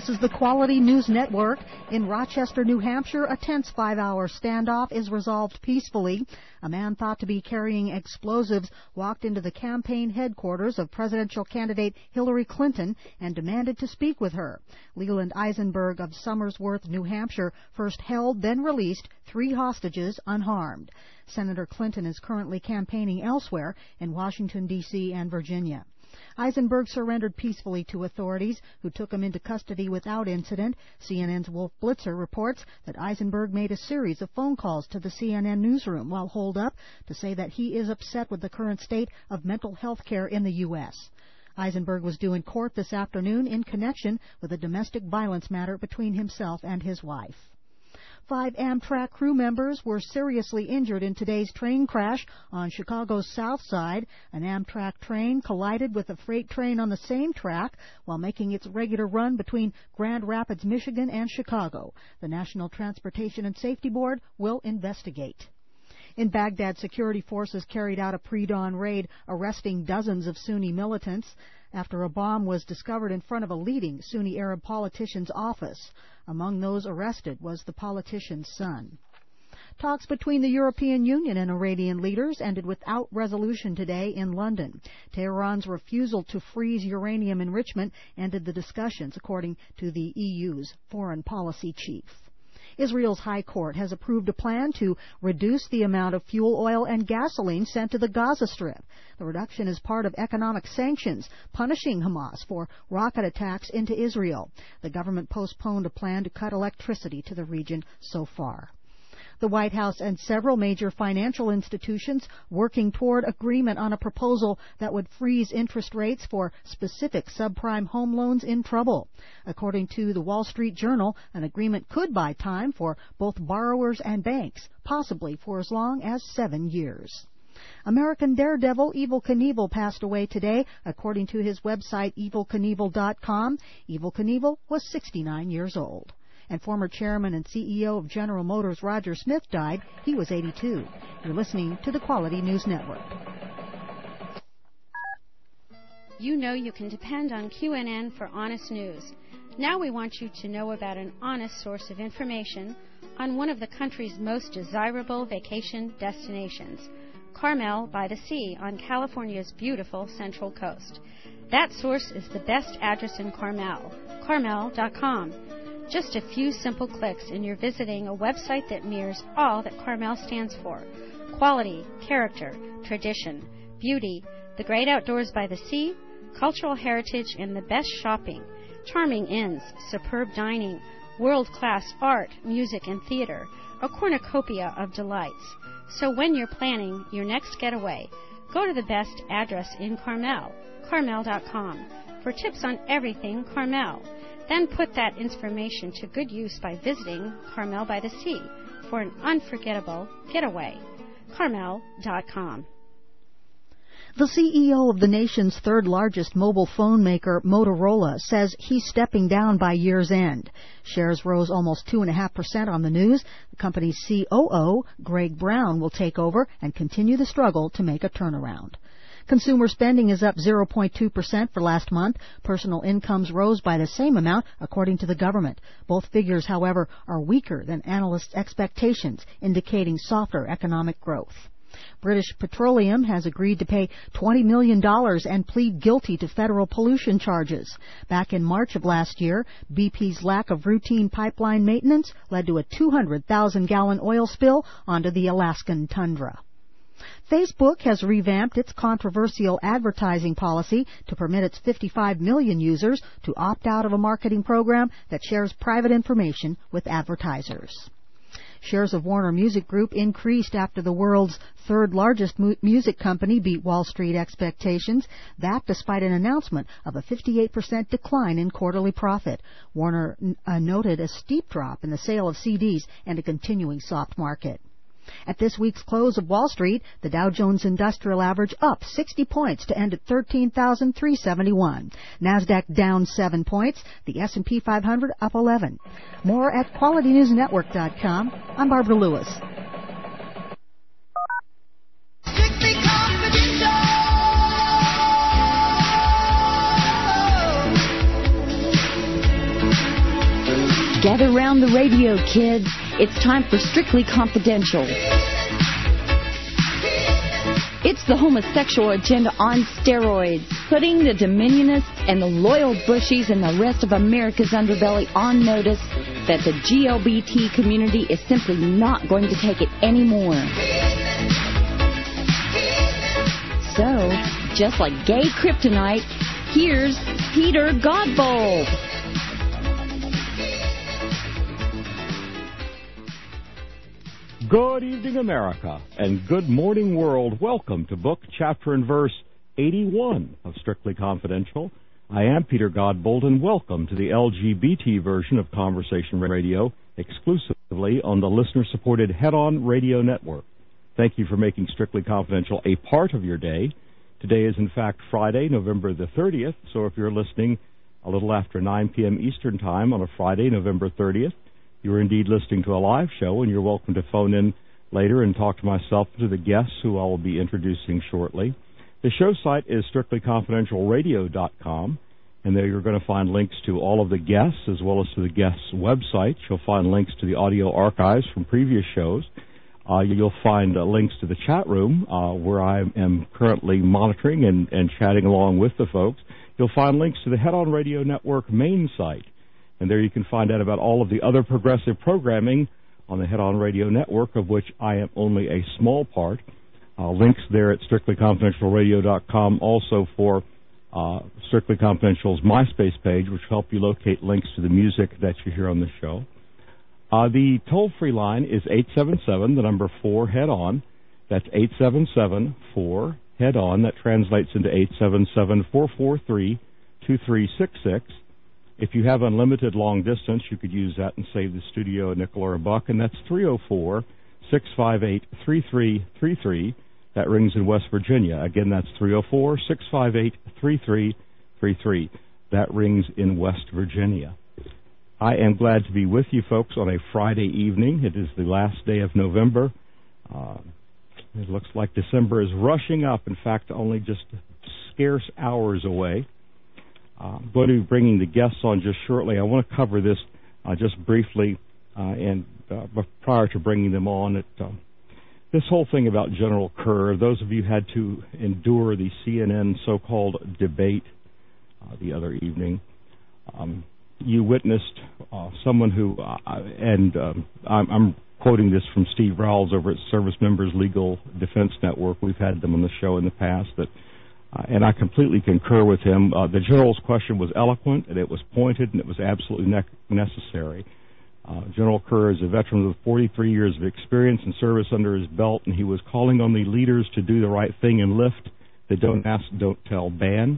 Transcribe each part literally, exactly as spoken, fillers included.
This is the Quality News Network. In Rochester, New Hampshire, a tense five-hour standoff is resolved peacefully. A man thought to be carrying explosives walked into the campaign headquarters of presidential candidate Hillary Clinton and demanded to speak with her. Leland Eisenberg of Somersworth, New Hampshire, first held, then released three hostages unharmed. Senator Clinton is currently campaigning elsewhere in Washington, D C and Virginia. Eisenberg surrendered peacefully to authorities, who took him into custody without incident. C N N's Wolf Blitzer reports that Eisenberg made a series of phone calls to the C N N newsroom while holed up to say that he is upset with the current state of mental health care in the U S Eisenberg was due in court this afternoon in connection with a domestic violence matter between himself and his wife. Five Amtrak crew members were seriously injured in today's train crash on Chicago's South Side. An Amtrak train collided with a freight train on the same track while making its regular run between Grand Rapids, Michigan and Chicago. The National Transportation and Safety Board will investigate. In Baghdad, security forces carried out a pre-dawn raid, arresting dozens of Sunni militants after a bomb was discovered in front of a leading Sunni Arab politician's office. Among those arrested was the politician's son. Talks between the European Union and Iranian leaders ended without resolution today in London. Tehran's refusal to freeze uranium enrichment ended the discussions, according to the E U's foreign policy chief. Israel's High Court has approved a plan to reduce the amount of fuel oil and gasoline sent to the Gaza Strip. The reduction is part of economic sanctions punishing Hamas for rocket attacks into Israel. The government postponed a plan to cut electricity to the region so far. The White House and several major financial institutions working toward agreement on a proposal that would freeze interest rates for specific subprime home loans in trouble. According to the Wall Street Journal, an agreement could buy time for both borrowers and banks, possibly for as long as seven years. American daredevil Evel Knievel passed away today, according to his website evil knievel dot com. Evel Knievel was sixty-nine years old. And former chairman and C E O of General Motors Roger Smith died. He was eighty-two. You're listening to the Quality News Network. You know you can depend on Q N N for honest news. Now we want you to know about an honest source of information on one of the country's most desirable vacation destinations, Carmel by the Sea on California's beautiful Central Coast. That source is the best address in Carmel, carmel dot com. Just a few simple clicks and you're visiting a website that mirrors all that Carmel stands for: quality, character, tradition, beauty, the great outdoors by the sea, cultural heritage, and the best shopping, charming inns, superb dining, world-class art, music, and theater, a cornucopia of delights. So when you're planning your next getaway, go to the best address in Carmel, carmel dot com, for tips on everything Carmel. Then put that information to good use by visiting Carmel by the Sea for an unforgettable getaway. carmel dot com. The C E O of the nation's third-largest mobile phone maker, Motorola, says he's stepping down by year's end. Shares rose almost two point five percent on the news. The company's C O O, Greg Brown, will take over and continue the struggle to make a turnaround. Consumer spending is up zero point two percent for last month. Personal incomes rose by the same amount, according to the government. Both figures, however, are weaker than analysts' expectations, indicating softer economic growth. British Petroleum has agreed to pay twenty million dollars and plead guilty to federal pollution charges. Back in March of last year, B P's lack of routine pipeline maintenance led to a two hundred thousand gallon oil spill onto the Alaskan tundra. Facebook has revamped its controversial advertising policy to permit its fifty-five million users to opt out of a marketing program that shares private information with advertisers. Shares of Warner Music Group increased after the world's third-largest mu- music company beat Wall Street expectations, that despite an announcement of a fifty-eight percent decline in quarterly profit. Warner uh, noted a steep drop in the sale of C Ds and a continuing soft market. At this week's close of Wall Street, the Dow Jones Industrial Average up sixty points to end at thirteen thousand three hundred seventy-one. NASDAQ down seven points. The S and P five hundred up eleven. More at quality news network dot com. I'm Barbara Lewis. Gather round the radio, kids. It's time for Strictly Confidential. It's the homosexual agenda on steroids, putting the Dominionists and the loyal Bushies and the rest of America's underbelly on notice that the G L B T community is simply not going to take it anymore. So, just like gay kryptonite, here's Peter Godbold. Good evening, America, and good morning, world. Welcome to book, chapter, and verse eighty-one of Strictly Confidential. I am Peter Godbold, and welcome to the L G B T version of Conversation Radio, exclusively on the listener-supported Head On Radio Network. Thank you for making Strictly Confidential a part of your day. Today is, in fact, Friday, November the thirtieth, so if you're listening a little after nine p.m. Eastern Time on a Friday, November thirtieth, you're indeed listening to a live show, and you're welcome to phone in later and talk to myself and to the guests who I will be introducing shortly. The show site is strictly confidential radio dot com, and there you're going to find links to all of the guests as well as to the guests' websites. You'll find links to the audio archives from previous shows. Uh, you'll find uh, links to the chat room uh, where I am currently monitoring and, and chatting along with the folks. You'll find links to the Head On Radio Network main site. And there you can find out about all of the other progressive programming on the Head On Radio Network, of which I am only a small part. Uh, links there at strictly confidential radio dot com also for uh, Strictly Confidential's MySpace page, which will help you locate links to the music that you hear on the show. Uh, the toll-free line is eight seven seven, the number four, Head On. That's eight seven seven, four, Head On. That translates into eight seven seven, four four three, two three six six. If you have unlimited long distance, you could use that and save the studio a nickel or a buck, and that's three oh four, six five eight, three three three three. That rings in West Virginia. Again, that's three oh four, six five eight, three three three three. That rings in West Virginia. I am glad to be with you folks on a Friday evening. It is the last day of November. Uh, it looks like December is rushing up. In fact, only just scarce hours away. Uh, I'm going to be bringing the guests on just shortly. I want to cover this uh, just briefly, uh, and uh, but prior to bringing them on, it, uh, this whole thing about General Kerr. Those of you who had to endure the C N N so-called debate uh, the other evening, um, you witnessed uh, someone who, uh, and um, I'm, I'm quoting this from Steve Rowles over at Service Members Legal Defense Network. We've had them on the show in the past, that. Uh, and I completely concur with him. Uh, the General's question was eloquent, and it was pointed, and it was absolutely ne- necessary. Uh, General Kerr is a veteran with forty-three years of experience and service under his belt, and he was calling on the leaders to do the right thing and lift the don't ask, don't tell ban.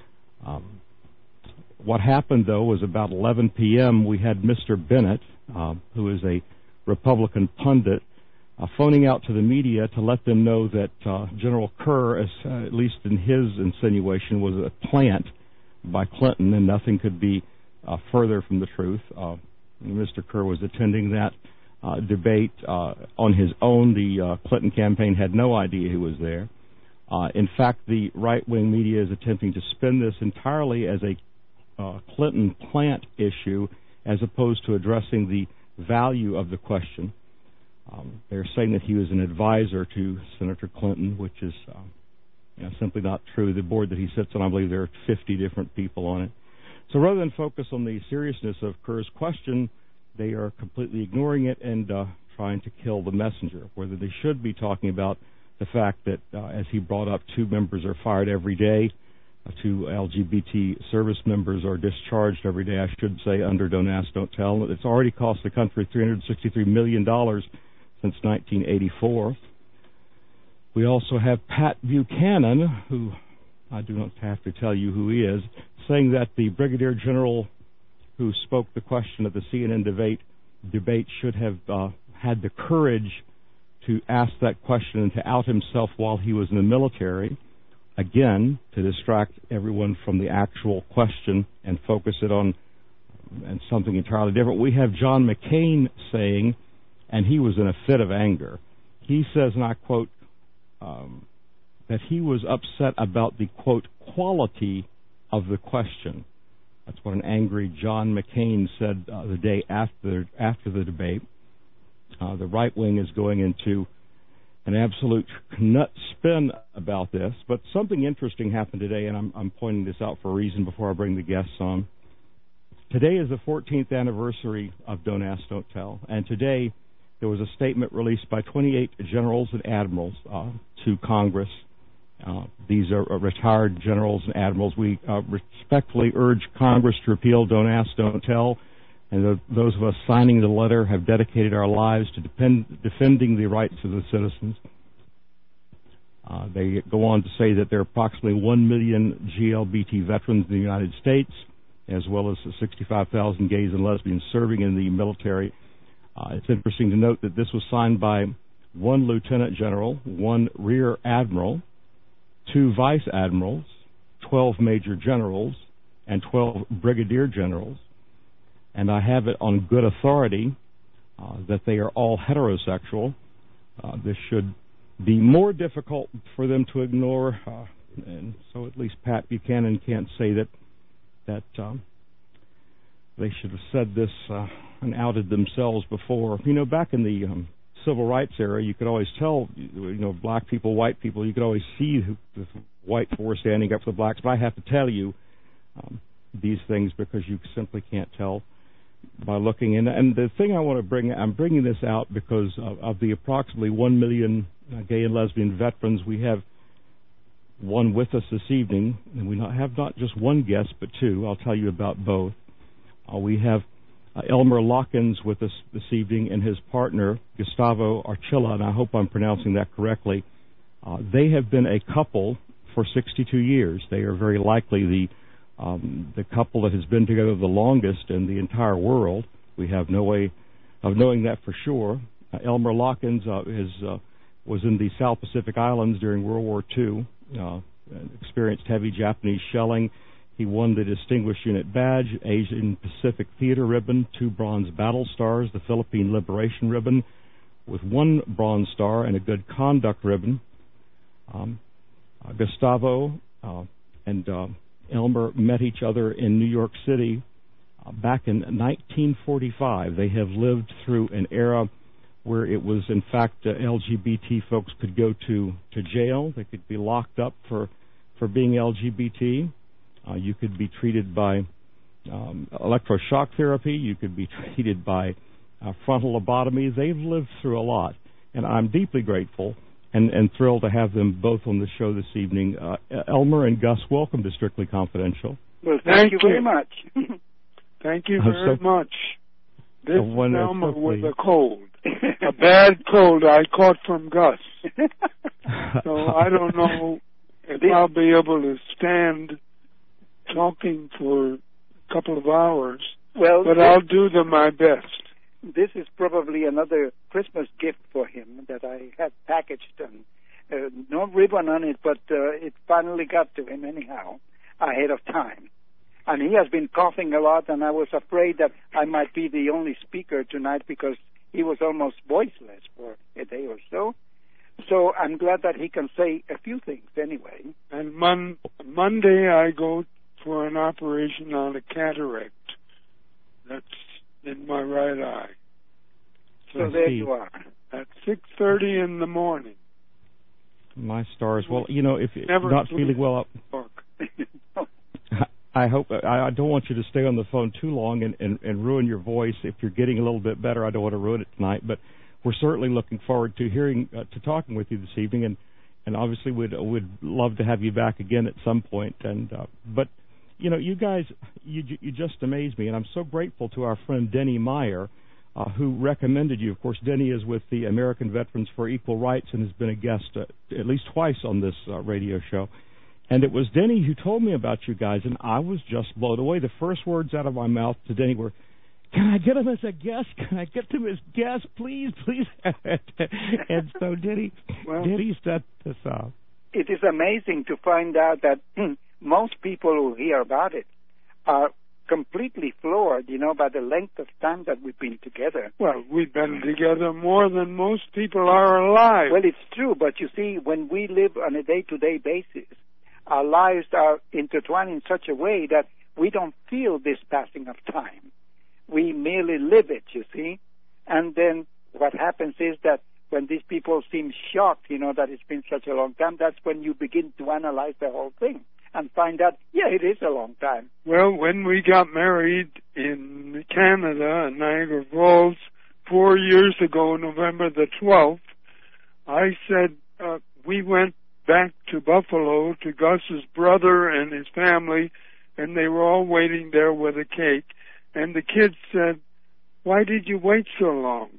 Um, what happened, though, was about eleven p.m. we had Mister Bennett, uh, who is a Republican pundit, Uh, phoning out to the media to let them know that uh, General Kerr, as, uh, at least in his insinuation, was a plant by Clinton, and nothing could be uh, further from the truth. Uh, Mister Kerr was attending that uh, debate uh, on his own. The uh, Clinton campaign had no idea he was there. Uh, in fact, the right-wing media is attempting to spin this entirely as a uh, Clinton plant issue as opposed to addressing the value of the question. Um, they're saying that he was an advisor to Senator Clinton, which is um, you know, simply not true. The board that he sits on, I believe there are fifty different people on it. So rather than focus on the seriousness of Kerr's question, they are completely ignoring it and uh, trying to kill the messenger, whether they should be talking about the fact that, uh, as he brought up, two members are fired every day, uh, two L G B T service members are discharged every day, I should say, under Don't Ask, Don't Tell. It's already cost the country three hundred sixty-three million dollars since nineteen eighty-four. We also have Pat Buchanan, who I do not have to tell you who he is, saying that the Brigadier General who spoke the question at the C N N debate, debate should have uh, had the courage to ask that question and to out himself while he was in the military, again, to distract everyone from the actual question and focus it on and something entirely different. We have John McCain saying, and he was in a fit of anger, he says, and I quote, um, that he was upset about the, quote, quality of the question. That's what an angry John McCain said uh, the day after after the debate. Uh, the right wing is going into an absolute nut spin about this. But something interesting happened today, and I'm, I'm pointing this out for a reason before I bring the guests on. Today is the fourteenth anniversary of Don't Ask, Don't Tell. And today there was a statement released by twenty-eight generals and admirals uh, to Congress. Uh, these are retired generals and admirals. We uh, respectfully urge Congress to repeal Don't Ask, Don't Tell. And the, those of us signing the letter have dedicated our lives to depend, defending the rights of the citizens. Uh, they go on to say that there are approximately one million G L B T veterans in the United States, as well as sixty-five thousand gays and lesbians serving in the military. Uh, it's interesting to note that this was signed by one lieutenant general, one rear admiral, two vice admirals, twelve major generals, and twelve brigadier generals. And I have it on good authority uh, that they are all heterosexual. Uh, this should be more difficult for them to ignore, uh, and so at least Pat Buchanan can't say that that um, they should have said this uh, and outed themselves before. You know, back in the um, civil rights era, you could always tell, you know, black people, white people, you could always see the white force standing up for the blacks. But I have to tell you um, these things because you simply can't tell by looking in. And the thing I want to bring, I'm bringing this out because of, of the approximately one million uh, gay and lesbian veterans. We have one with us this evening, and we not, have not just one guest, but two. I'll tell you about both. Uh, we have uh, Elmer Lockins with us this evening and his partner, Gustavo Archilla, and I hope I'm pronouncing that correctly. Uh, they have been a couple for sixty-two years. They are very likely the Um, the couple that has been together the longest in the entire world. We have no way of knowing that for sure. Uh, Elmer Lockins uh, is, uh, was in the South Pacific Islands during World War Two, uh, experienced heavy Japanese shelling. He won the Distinguished Unit Badge, Asian Pacific Theater Ribbon, two Bronze Battle Stars, the Philippine Liberation Ribbon, with one Bronze Star and a Good Conduct Ribbon. Um, uh, Gustavo uh, and uh, Elmer met each other in New York City uh, back in nineteen forty-five. They have lived through an era where it was, in fact, uh, L G B T folks could go to, to jail. They could be locked up for, for being L G B T. Uh, you could be treated by um, electroshock therapy. You could be treated by uh, frontal lobotomy. They've lived through a lot, and I'm deeply grateful And, and thrilled to have them both on the show this evening. Uh, Elmer and Gus, welcome to Strictly Confidential. Well, thank, thank you very much. Thank you very so, much. This so is Elmer so with a cold. A bad cold I caught from Gus. So I don't know if I'll be able to stand talking for a couple of hours, well, but I'll do the, my best. This is probably another Christmas gift for him that I had packaged, and uh, no ribbon on it, but uh, it finally got to him anyhow, ahead of time. And he has been coughing a lot, and I was afraid that I might be the only speaker tonight because he was almost voiceless for a day or so. So I'm glad that he can say a few things anyway. And mon- Monday I go for an operation on a cataract. That's in my right eye. So, so there you are. At six thirty in the morning. My stars. Well, you know, if you're not feeling well up, I hope I, I don't want you to stay on the phone too long and, and, and ruin your voice. If you're getting a little bit better, I don't want to ruin it tonight. But we're certainly looking forward to hearing uh, to talking with you this evening, and and obviously would would love to have you back again at some point. And uh, but you know, you guys, you you just amaze me, and I'm so grateful to our friend Denny Meyer, uh, who recommended you. Of course, Denny is with the American Veterans for Equal Rights and has been a guest uh, at least twice on this uh, radio show. And it was Denny who told me about you guys, and I was just blown away. The first words out of my mouth to Denny were, "Can I get him as a guest? Can I get him as guest, please, please?" And so Denny, well, Denny set this up. It is amazing to find out that most people who hear about it are completely floored, you know, by the length of time that we've been together. Well, we've been together more than most people are alive. Well, it's true, but you see, when we live on a day-to-day basis, our lives are intertwined in such a way that we don't feel this passing of time. We merely live it, you see. And then what happens is that when these people seem shocked, you know, that it's been such a long time, that's when you begin to analyze the whole thing and find out, yeah, it is a long time. Well, when we got married in Canada, in Niagara Falls, four years ago, November the twelfth, I said uh, we went back to Buffalo to Gus's brother and his family, and they were all waiting there with a cake. And the kids said, "Why did you wait so long?"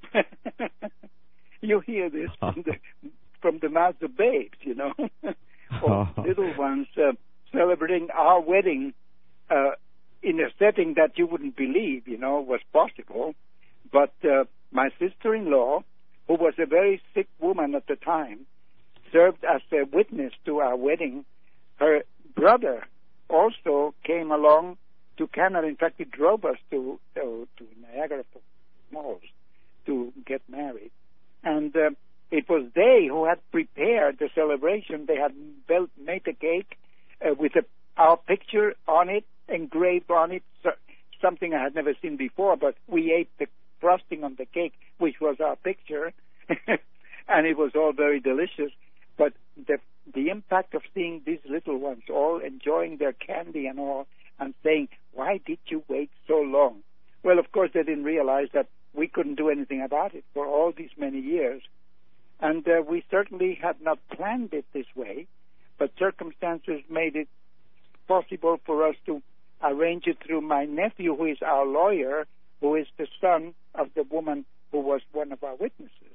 You hear this from the, from the mouths of babes, you know, or little ones uh, celebrating our wedding uh, in a setting that you wouldn't believe, you know, was possible. But uh, my sister-in-law, who was a very sick woman at the time, served as a witness to our wedding. Her brother also came along to Canada. In fact, he drove us to uh, to Niagara Falls to get married. And uh, it was they who had prepared the celebration. They had built, made a cake uh, with a, our picture on it, engraved on it, so, something I had never seen before, but we ate the frosting on the cake, which was our picture, and it was all very delicious. But the the impact of seeing these little ones all enjoying their candy and all, and saying, "Why did you wait so long?" Well, of course, they didn't realize that we couldn't do anything about it for all these many years. And uh, we certainly had not planned it this way, but circumstances made it possible for us to arrange it through my nephew, who is our lawyer, who is the son of the woman who was one of our witnesses.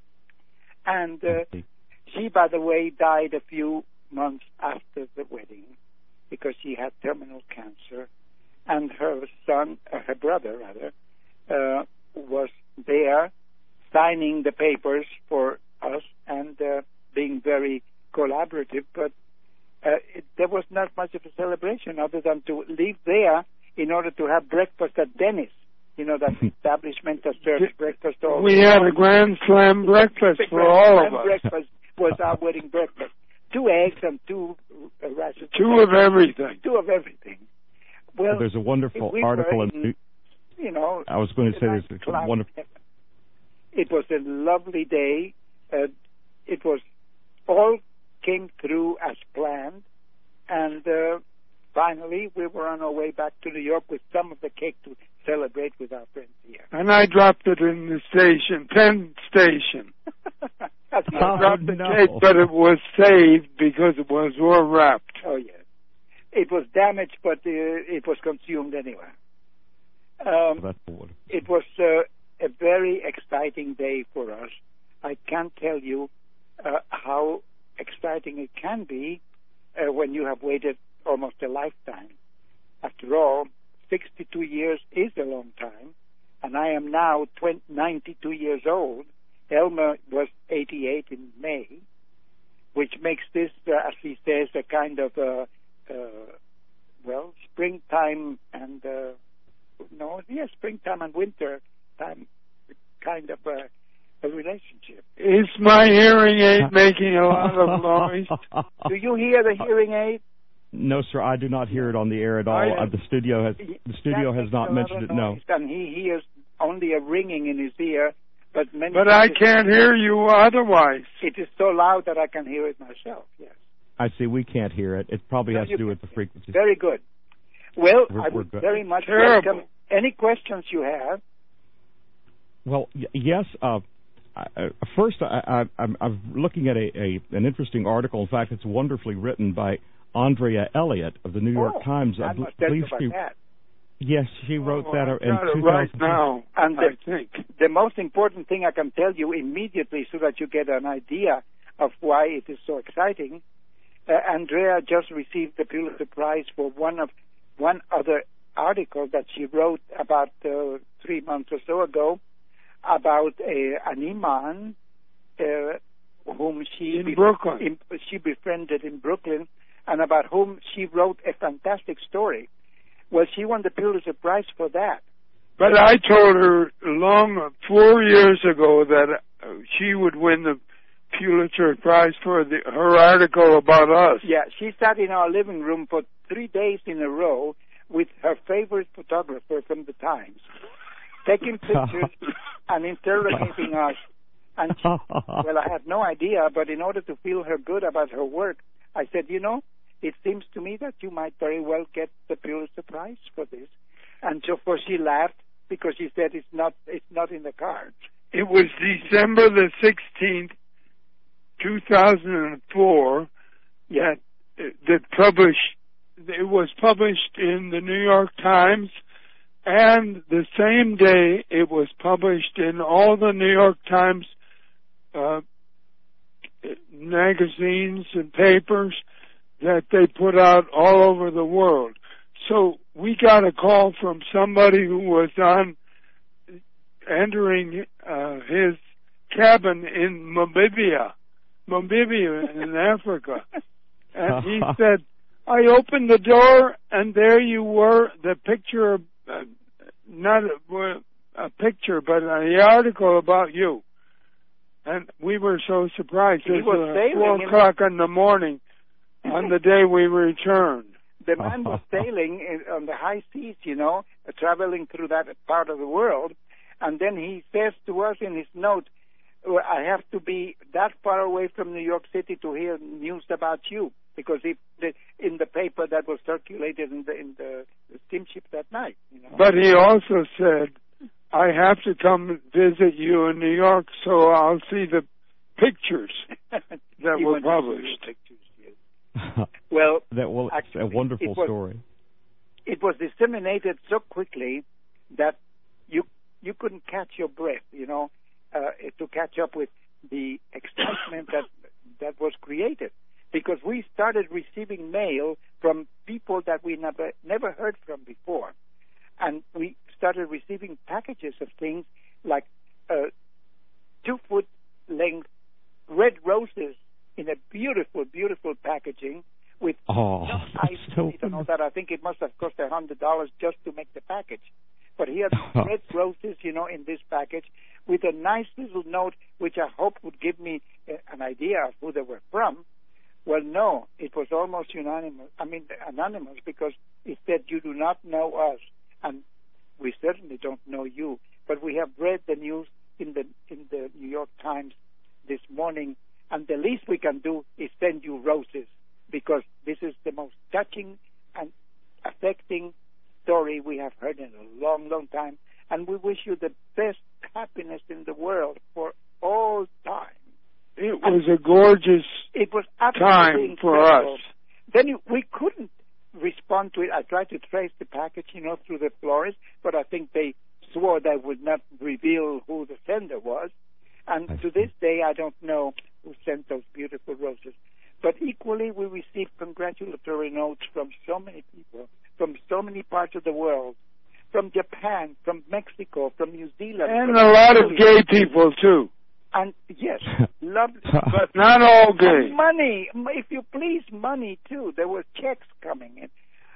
And uh, she, by the way, died a few months after the wedding because she had terminal cancer. And her son, uh, her brother, rather, uh, was there signing the papers for us and uh, being very collaborative. But uh, it, there was not much of a celebration other than to leave there in order to have breakfast at Dennis. You know, that establishment that serves breakfast all We had a grand slam breakfast for all of us. Breakfast was our wedding breakfast. Two eggs and two uh, rations. Two of everything. Two of everything. Well, there's a wonderful we article in, in, you know, I was going to say there's a wonderful. It was a lovely day. Uh, it was all came through as planned, and uh, finally we were on our way back to New York with some of the cake to celebrate with our friends here. And I dropped it in the station, Penn Station. I dropped oh, the no. cake, but it was saved because it was all wrapped. Oh yes. It was damaged, but uh, it was consumed anyway. Um, That's wonderful. It was uh, a very exciting day for us. I can't tell you uh, how exciting it can be uh, when you have waited almost a lifetime. After all, sixty-two years is a long time, and I am now twenty, ninety-two years old. Elmer was eighty-eight in May, which makes this, uh, as he says, a kind of uh, Uh, well, springtime and uh, no, yes, springtime and winter time, kind of a, a relationship. Is my hearing aid making a lot of noise? Do you hear the hearing aid? No, sir, I do not hear it on the air at all. Uh, the studio has the studio has not mentioned it. No, and he hears only a ringing in his ear. But many but I can't hear you otherwise. It is so loud that I can hear it myself. Yes. I see. We can't hear it. It probably no, has to do with the frequency. Very good. Well, we're, I we're would good. very much Terrible. welcome any questions you have. Well, y- yes. Uh, I, uh, first, I, I, I'm, I'm looking at a, a an interesting article. In fact, it's wonderfully written by Andrea Elliott of the New York oh, Times. I must tell you about she, that. Yes, she wrote oh, that I've in got two thousand. it right now, and the, I think. The most important thing I can tell you immediately so that you get an idea of why it is so exciting, uh, Andrea just received the Pulitzer Prize for one of one other article that she wrote about uh, three months or so ago about a, an imam uh, whom she in be- Brooklyn. in, she befriended in Brooklyn, and about whom she wrote a fantastic story. Well, she won the Pulitzer Prize for that. But I told her long, four years ago that uh, she would win the Pulitzer Prize for the, her article about us. Yeah, she sat in our living room for three days in a row with her favorite photographer from the Times, taking pictures and interrogating us. And she, well, I had no idea, but in order to feel her good about her work, I said, you know, it seems to me that you might very well get the Pulitzer Prize for this. And so, of course, she laughed because she said it's not it's not in the cards. It was December the sixteenth, two thousand four, yeah. that, that published, it was published in the New York Times, and the same day it was published in all the New York Times uh, magazines and papers that they put out all over the world. So we got a call from somebody who was on entering uh, his cabin in Namibia, Namibia in Africa. And he said, I opened the door and there you were, the picture, uh, not a, a picture, but the article about you. And we were so surprised. It was uh, four o'clock in the morning on the day we returned. The man was sailing in, on the high seas, you know, uh, traveling through that part of the world. And then he says to us in his note, well, I have to be that far away from New York City to hear news about you. Because it, the, in the paper that was circulated in the, in the steamship that night. You know? But he also said, I have to come visit you in New York so I'll see the pictures that were published. Pictures, yes. Well, that well, actually, a wonderful it was, story. It was disseminated so quickly that you you couldn't catch your breath, you know, uh, to catch up with the excitement that that was created. Because we started receiving mail from people that we never never heard from before. And we started receiving packages of things like uh, two-foot length red roses in a beautiful, beautiful packaging with oh, ice so and all that. I think it must have cost a hundred dollars just to make the package. But he had red roses, you know, in this package with a nice little note, which I hope would give me uh, an idea of who they were from. Well, no, it was almost unanimous. I mean, anonymous, because it said, you do not know us, and we certainly don't know you. But we have read the news in the in the New York Times this morning, and the least we can do is send you roses, because this is the most touching and affecting story we have heard in a long, long time. And we wish you the best happiness in the world for all time. It was a gorgeous it was time for us. Then you, we couldn't respond to it. I tried to trace the package, you know, through the florist, but I think they swore they would not reveal who the sender was. And to this day, I don't know who sent those beautiful roses. But equally, we received congratulatory notes from so many people, from so many parts of the world, from Japan, from Mexico, from New Zealand. And a lot of gay people, too. And yes, lovely. But not all gay. And money, if you please, money too. There were checks coming in.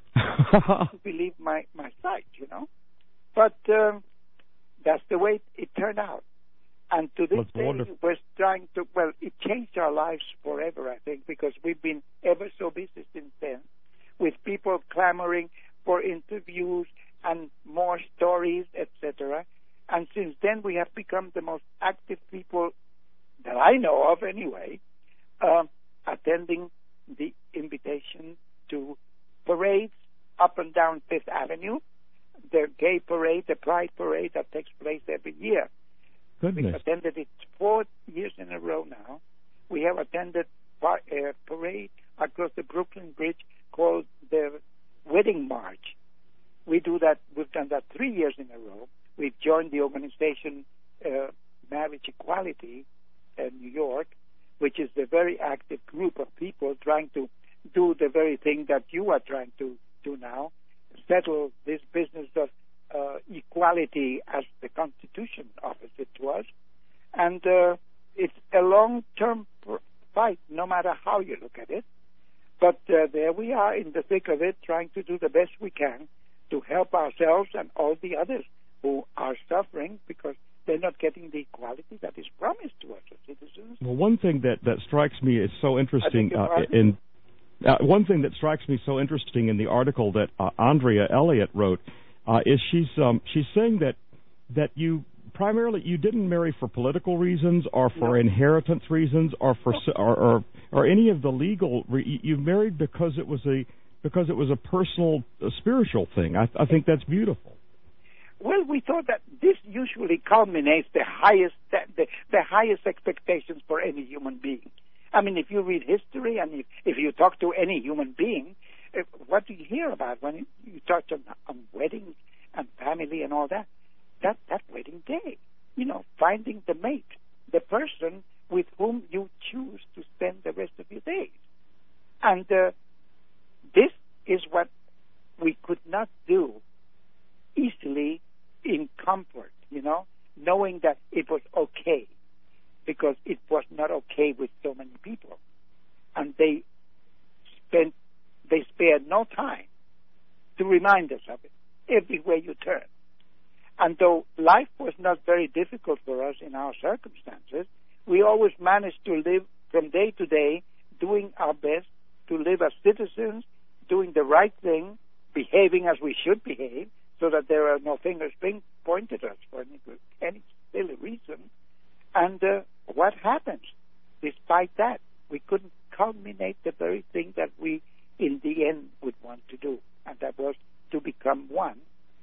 I couldn't believe my, my sight, you know. But um, that's the way it turned out. And to this that's day, wonderful. we're trying to, well, it changed our lives forever, I think, because we've been ever so busy since then, with people clamoring for interviews and more stories, et cetera. And since then, we have become the most active people that I know of, anyway, uh, attending the invitation to parades up and down Fifth Avenue, the gay parade, the Pride parade that takes place every year. Goodness. We've attended it four years in a row now. We have attended a uh, parade across the Brooklyn Bridge called the Wedding March. We do that. We've done that three years in a row. We've joined the organization uh, Marriage Equality in New York, which is a very active group of people trying to do the very thing that you are trying to do now, settle this business of uh, equality as the Constitution offers it to us. And uh, it's a long-term fight, no matter how you look at it. But uh, there we are in the thick of it, trying to do the best we can to help ourselves and all the others who are suffering because they're not getting the equality that is promised to us as citizens. Well, one thing that, that strikes me is so interesting uh, in Uh, one thing that strikes me so interesting in the article that uh, Andrea Elliott wrote uh, is she's um, she's saying that that you primarily you didn't marry for political reasons or for no. inheritance reasons or for or, or or any of the legal. Re- you married because it was a because it was a personal, a spiritual thing. I, I think that's beautiful. Well, we thought that this usually culminates the highest the, the highest expectations for any human being. I mean, if you read history and if, if you talk to any human being, uh, what do you hear about when you talk on, on weddings and family and all that? That that wedding day, you know, finding the mate, the person with whom you choose to spend the rest of your days. And uh, this is what we could not do easily in comfort, you know, knowing that it was okay, because it was not okay with so many people. And they spent, they spared no time to remind us of it everywhere you turn. And though life was not very difficult for us in our circumstances, we always managed to live from day to day, doing our best to live as citizens, doing the right thing, behaving as we should behave, so that there are no fingers being pointed at us for any, any silly reason. And uh, what happens? Despite that, we couldn't culminate the very thing that we, in the end, would want to do, and that was to become one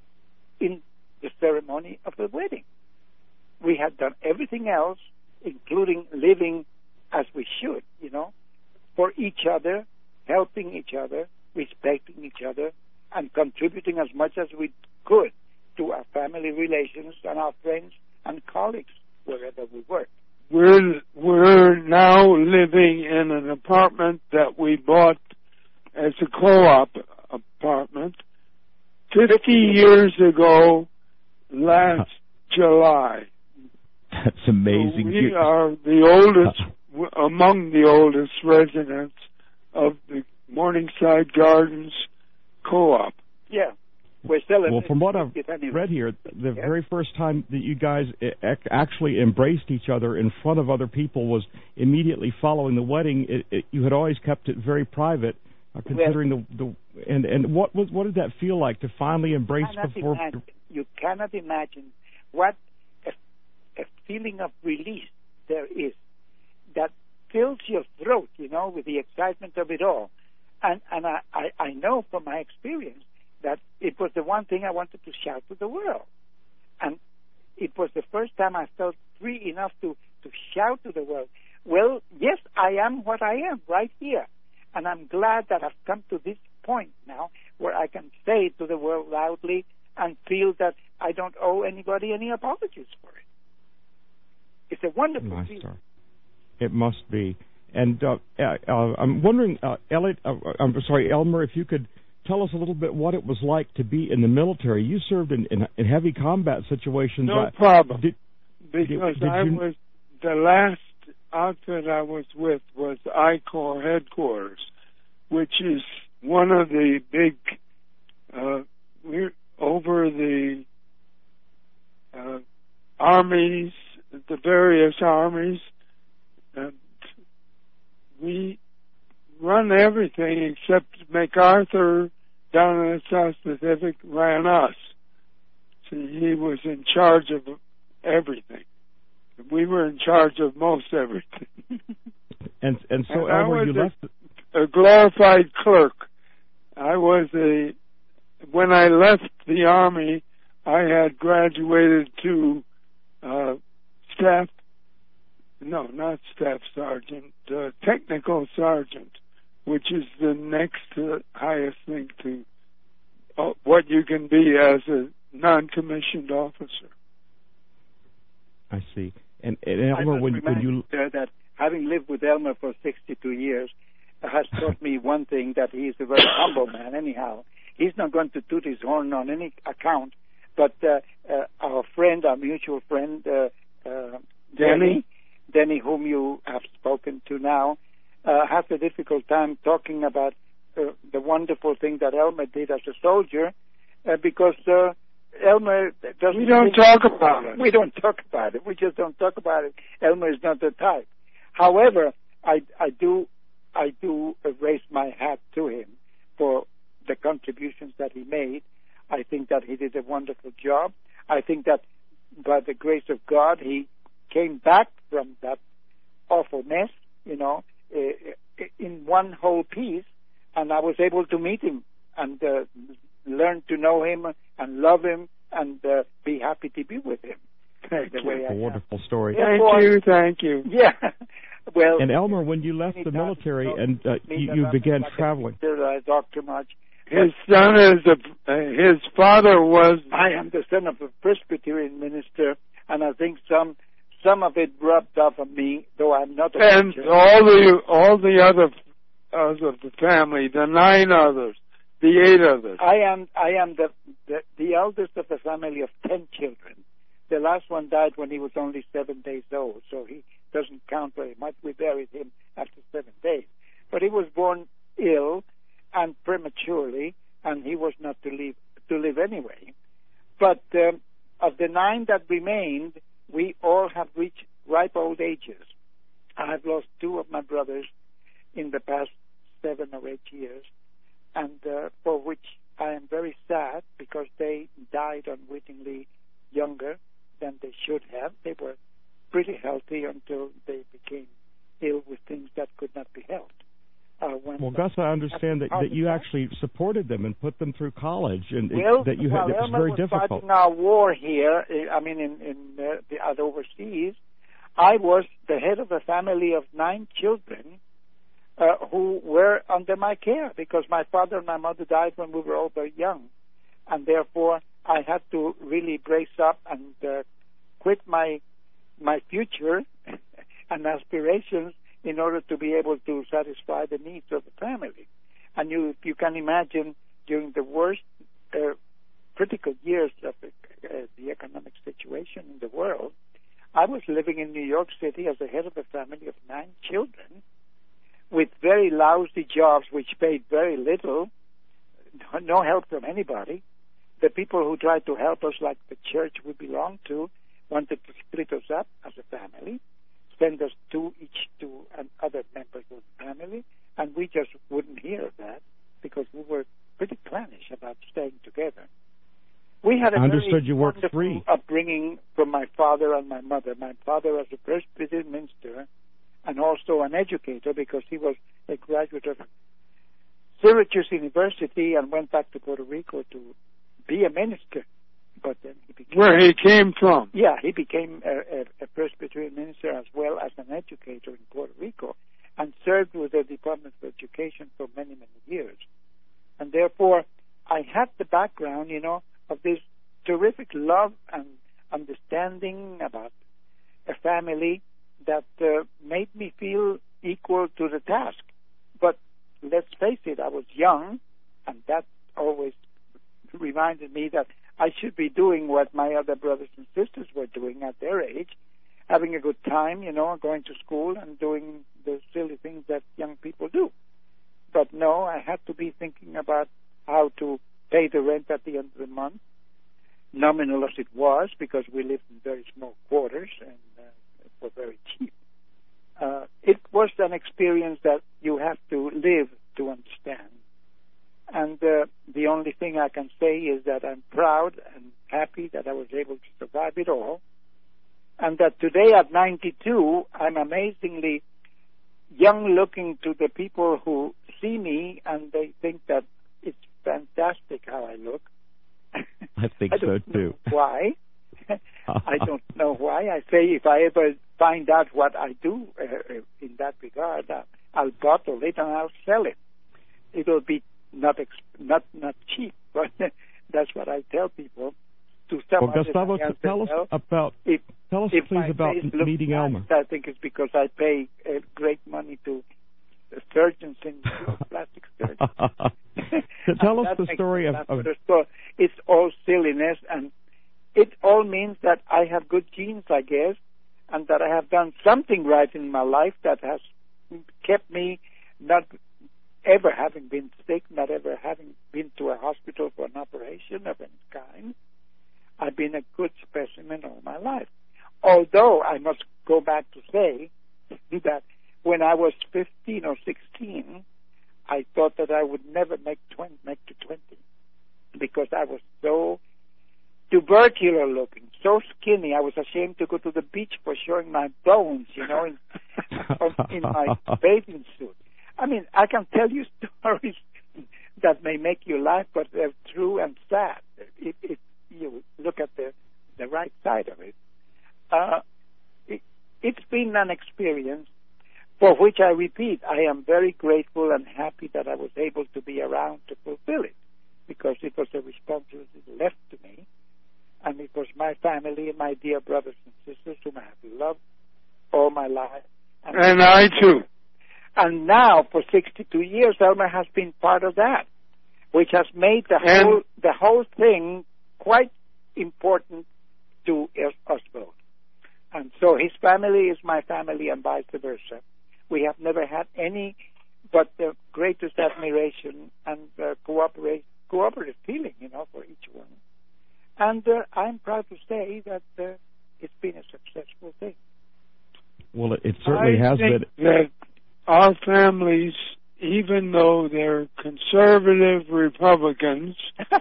in the ceremony of the wedding. We had done everything else, including living as we should, you know, for each other, helping each other, respecting each other, and contributing as much as we could to our family relations and our friends and colleagues wherever we work. We're, we're now living in an apartment that we bought as a co-op apartment fifty years ago last July. That's amazing. So we are the oldest, among the oldest residents of the Morningside Gardens co-op. Yeah. We're still well, from what I've read here, the yeah. very first time that you guys actually embraced each other in front of other people was immediately following the wedding. It, it, you had always kept it very private, uh, considering well, the, the and and what was what did that feel like to finally embrace before? Imagine, you cannot imagine what a, a feeling of release there is that fills your throat, you know, with the excitement of it all. And and I, I, I know from my experience that it was the one thing I wanted to shout to the world. And it was the first time I felt free enough to, to shout to the world, well, yes, I am what I am right here. And I'm glad that I've come to this point now where I can say to the world loudly and feel that I don't owe anybody any apologies for it. It's a wonderful nice feeling. It must be. And uh, uh, I'm wondering, uh, Elliot, uh, I'm sorry, Elmer, if you could tell us a little bit what it was like to be in the military. You served in, in, in heavy combat situations. No I, problem. Did, because did, did I you... was, the last outfit I was with was I Corps headquarters, which is one of the big, uh, we're over the uh, armies, the various armies, and we run everything except MacArthur down in the South Pacific ran us. So he was in charge of everything. We were in charge of most everything. and and so and Elmer, I was you a, left a glorified clerk. I was a when I left the Army, I had graduated to uh, staff. No, not staff sergeant, uh, technical sergeant, which is the next uh, highest thing to uh, what you can be as a non-commissioned officer. I see. And, and Elmer, when, when you uh, that having lived with Elmer for sixty-two years has taught me one thing, that he is a very humble man. Anyhow, he's not going to toot his horn on any account. But uh, uh, our friend, our mutual friend, uh, uh, Denny. Denny, whom you have spoken to now, uh, has a difficult time talking about uh, the wonderful thing that Elmer did as a soldier, uh, because uh, Elmer doesn't... We don't talk about it. We don't talk about it. We just don't talk about it. Elmer is not the type. However, I, I do I do raise my hat to him for the contributions that he made. I think that he did a wonderful job. I think that by the grace of God, he came back from that awful mess, you know, uh, in one whole piece, and I was able to meet him and uh, learn to know him and love him and uh, be happy to be with him. Thank the you. way a I wonderful have. story. Thank yeah, you, thank you. Yeah. Well, and Elmer, when you left the military and uh, you, you began like traveling, I talk too much. His son is a, uh, his father was. I am the son of a Presbyterian minister, and I think some some of it rubbed off on me, though I'm not a And preacher. all the all the other uh, of the family, the nine others, the eight others. I am I am the, the the eldest of a family of ten children. The last one died when he was only seven days old, so he doesn't count very much. We buried him after seven days. But he was born ill and prematurely, and he was not to live to live anyway. But um, of the nine that remained, we all have reached ripe old ages. I have lost two of my brothers in the past seven or eight years, and uh, for which I am very sad because they died unwittingly younger than they should have. They were pretty healthy until they became ill with things that could not be helped. Uh, well, Gus, I understand that, that you actually supported them and put them through college, and well, that you well, had, it was Elmer very was difficult. fighting our war here. I mean, in in uh, the at overseas, I was the head of a family of nine children uh, who were under my care because my father and my mother died when we were all very young, and therefore I had to really brace up and uh, quit my my future and aspirations in order to be able to satisfy the needs of the family. And you you can imagine during the worst uh, critical years of the, uh, the economic situation in the world, I was living in New York City as the head of a family of nine children with very lousy jobs which paid very little, no help from anybody. The people who tried to help us, like the church we belonged to, wanted to split us up as a family, send us two each to other members of the family, and we just wouldn't hear of that because we were pretty clannish about staying together. We had a I understood very you worked wonderful free. upbringing from my father and my mother. My father was a Presbyterian minister and also an educator because he was a graduate of Syracuse University and went back to Puerto Rico to be a minister. But then he became, where he came from. Yeah, he became a, a, a Presbyterian minister as well as an educator in Puerto Rico and served with the Department of Education for many, many years. And therefore, I had the background, you know, of this terrific love and understanding about a family that uh, made me feel equal to the task. But let's face it, I was young, and that always reminded me that I should be doing what my other brothers and sisters were doing at their age, having a good time, you know, going to school and doing the silly things that young people do. But no, I had to be thinking about how to pay the rent at the end of the month, nominal as it was, because we lived in very small quarters and uh, it was very cheap. Uh, it was an experience that you have to live to understand. And uh, the only thing I can say is that I'm proud and happy that I was able to survive it all. And that today at ninety-two, I'm amazingly young looking to the people who see me and they think that it's fantastic how I look. I think I don't so, too. Know why? I don't know why. I say if I ever find out what I do uh, in that regard, uh, I'll bottle it and I'll sell it. It'll be not ex- not not cheap, but that's what I tell people. To some well, Gustavo, tell us well, about if, tell us if please about meeting Elmer. I think it's because I pay uh, great money to surgeons and plastic surgeons. So tell us the story of, of so it's all silliness, and it all means that I have good genes, I guess, and that I have done something right in my life that has kept me not ever having been sick, not ever having been to a hospital for an operation of any kind. I've been a good specimen all my life. Although I must go back to say that when I was fifteen or sixteen, I thought that I would never make twenty, make to twenty, because I was so tubercular looking, so skinny. I was ashamed to go to the beach for showing my bones, you know, in, in my bathing suit. I mean, I can tell you stories that may make you laugh, but they're true and sad if, if you look at the, the right side of it. Uh, it. It's been an experience for which I repeat, I am very grateful and happy that I was able to be around to fulfill it, because it was a responsibility left to me, and it was my family and my dear brothers and sisters whom I have loved all my life. And, and I too. And now, for sixty-two years, Elmer has been part of that, which has made the and whole the whole thing quite important to us both. And so his family is my family, and vice versa. We have never had any but the greatest admiration and uh, cooperate, cooperative feeling, you know, for each one. And uh, I'm proud to say that uh, it's been a successful thing. Well, it, it certainly I has think been. That our families, even though they're conservative Republicans,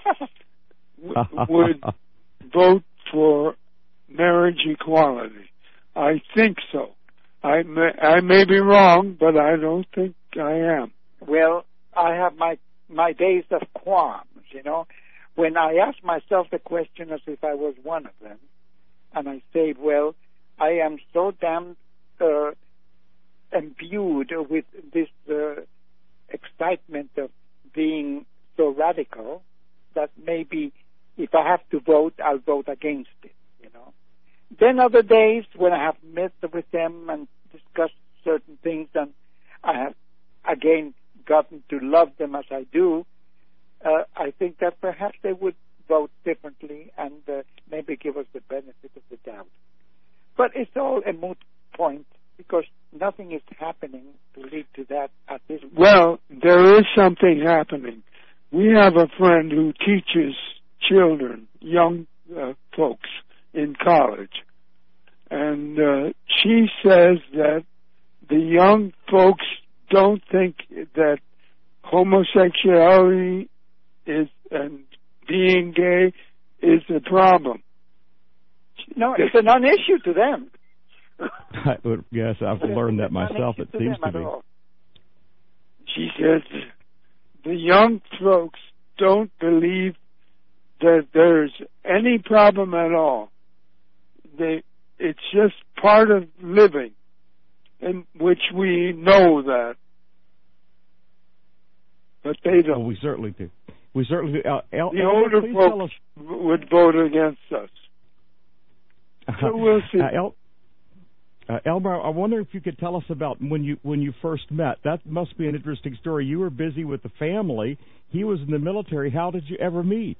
w- would vote for marriage equality. I think so. I may, I may be wrong, but I don't think I am. Well, I have my my days of qualms, you know. When I ask myself the question as if I was one of them, and I say, well, I am so damn uh, imbued with this uh, excitement of being so radical that maybe if I have to vote, I'll vote against it, you know. Then other days when I have met with them and discussed certain things, and I have again gotten to love them as I do, uh, I think that perhaps they would vote differently and uh, maybe give us the benefit of the doubt. But it's all a moot point, because nothing is happening to lead to that at this point. Well, there is something happening. We have a friend who teaches children, young uh, folks, in college. And uh, she says that the young folks don't think that homosexuality is and being gay is a problem. No, it's a non-issue to them. I would, yes, I've learned that myself. It seems to be. She says the young folks don't believe that there's any problem at all. They, it's just part of living, in which we know that, but they don't. Well, we certainly do. We certainly do. Uh, El- the Elmer, older folks would vote against us. So we'll see. Uh, El- uh, Elmer, I wonder if you could tell us about when you when you first met. That must be an interesting story. You were busy with the family. He was in the military. How did you ever meet?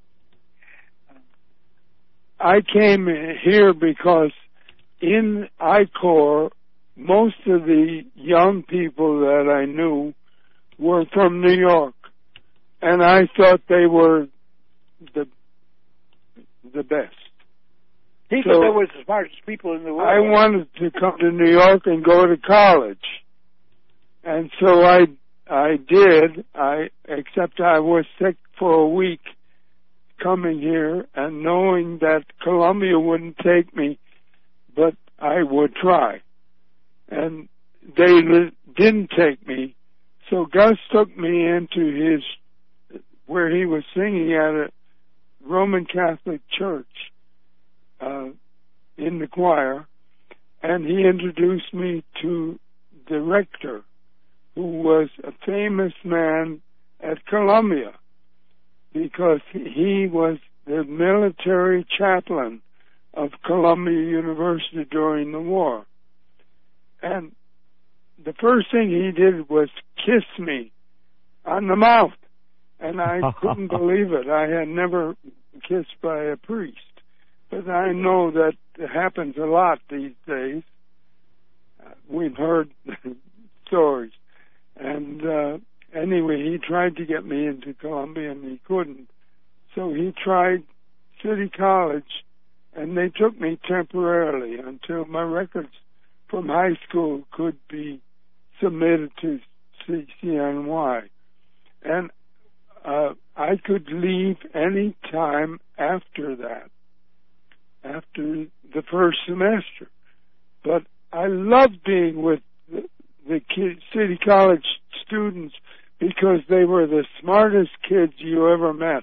I came here because in I CORE, most of the young people that I knew were from New York, and I thought they were the the best. He so thought they were the smartest people in the world. I wanted to come to New York and go to college, and so I I did. I except I was sick for a week coming here and knowing that Columbia wouldn't take me, but I would try. And they li- didn't take me. So Gus took me into his, where he was singing at a Roman Catholic church uh, in the choir, and he introduced me to the rector, who was a famous man at Columbia, because he was the military chaplain of Columbia University during the war. And the first thing he did was kiss me on the mouth. And I couldn't believe it. I had never kissed by a priest. But I know that it happens a lot these days. Uh, we've heard stories. And uh, anyway, he tried to get me into Columbia, and he couldn't. So he tried City College, and they took me temporarily until my records from high school could be submitted to C C N Y. And uh, I could leave any time after that, after the first semester. But I loved being with the, the kid, City College students because they were the smartest kids you ever met.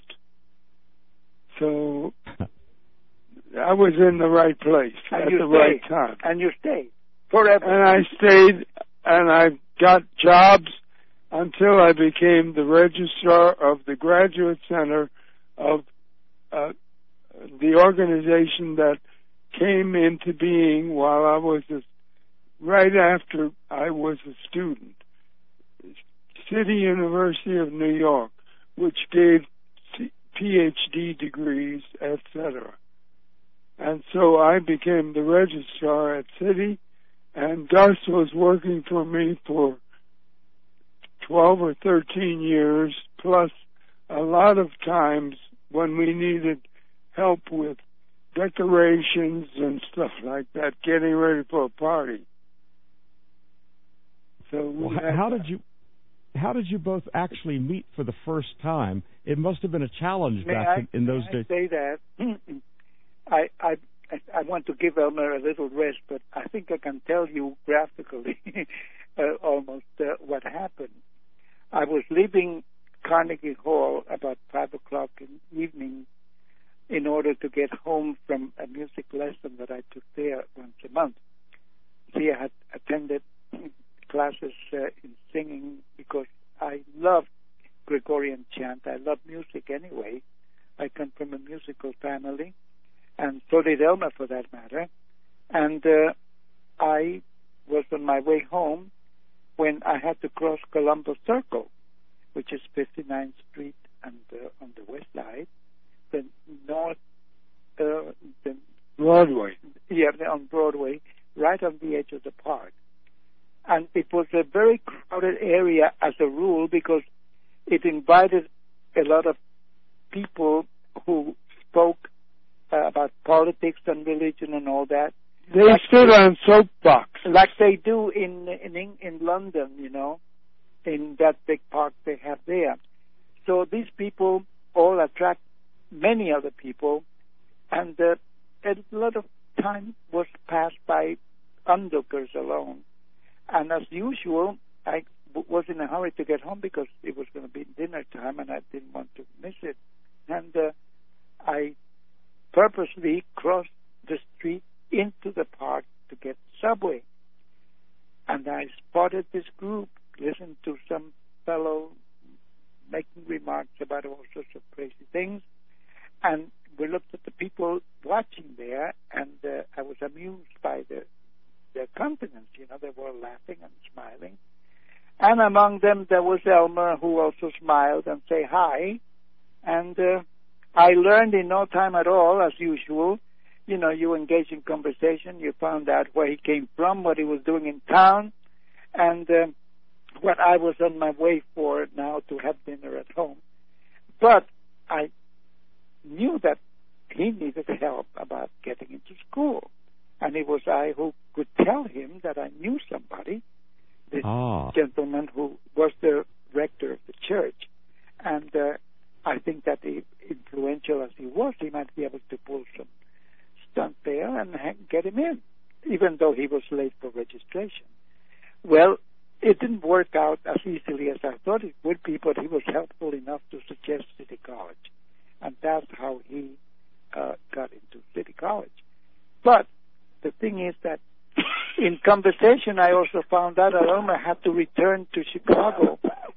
So I was in the right place and at the stayed. right time. And you stayed forever. And I stayed, and I got jobs until I became the registrar of the Graduate Center of uh, the organization that came into being while I was a, right after I was a student. City University of New York, which gave P H D degrees, et cetera. And so I became the registrar at City, and Gus was working for me for twelve or thirteen years, plus a lot of times when we needed help with decorations and stuff like that, getting ready for a party. So we well, how did you how did you both actually meet for the first time? It must have been a challenge may back I, in, in those may days. I say that I, I I want to give Elmer a little rest, but I think I can tell you graphically uh, almost uh, what happened. I was leaving Carnegie Hall about five o'clock in the evening in order to get home from a music lesson that I took there once a month. See, I had attended classes uh, in singing because I love Gregorian chant. I love music anyway. I come from a musical family, and so did Elmer for that matter. And uh, I was on my way home when I had to cross Columbus Circle, which is fifty-ninth Street and uh, on the west side, the north, uh, the Broadway. Yeah, on Broadway, right on the edge of the park. And it was a very crowded area as a rule because it invited a lot of people who spoke uh, about politics and religion and all that. They like stood they, on soapbox, like they do in in in London, you know, in that big park they have there. So these people all attract many other people, and uh, a lot of time was passed by onlookers alone. And as usual, I w- was in a hurry to get home because it was going to be dinner time, and I didn't want to miss it. And uh, I purposely crossed the street into the park to get subway. And I spotted this group, listened to some fellow making remarks about all sorts of crazy things, and we looked at the people watching there, and uh, I was amused by the, their countenance. You know, they were laughing and smiling. And among them there was Elmer, who also smiled and said hi. And uh, I learned in no time at all, as usual. You know, you engage in conversation, you found out where he came from, what he was doing in town, and uh, what I was on my way for now to have dinner at home. But I knew that he needed help about getting into school. And it was I who could tell him that I knew somebody, this oh. gentleman who was the rector of the church. And uh, I think that he, influential as he was, he might be able to pull some stunt there and get him in, even though he was late for registration. Well, it didn't work out as easily as I thought it would be, but he was helpful enough to suggest City College. And that's how he uh, got into City College. But the thing is that in conversation, I also found out that Elmer had to return to Chicago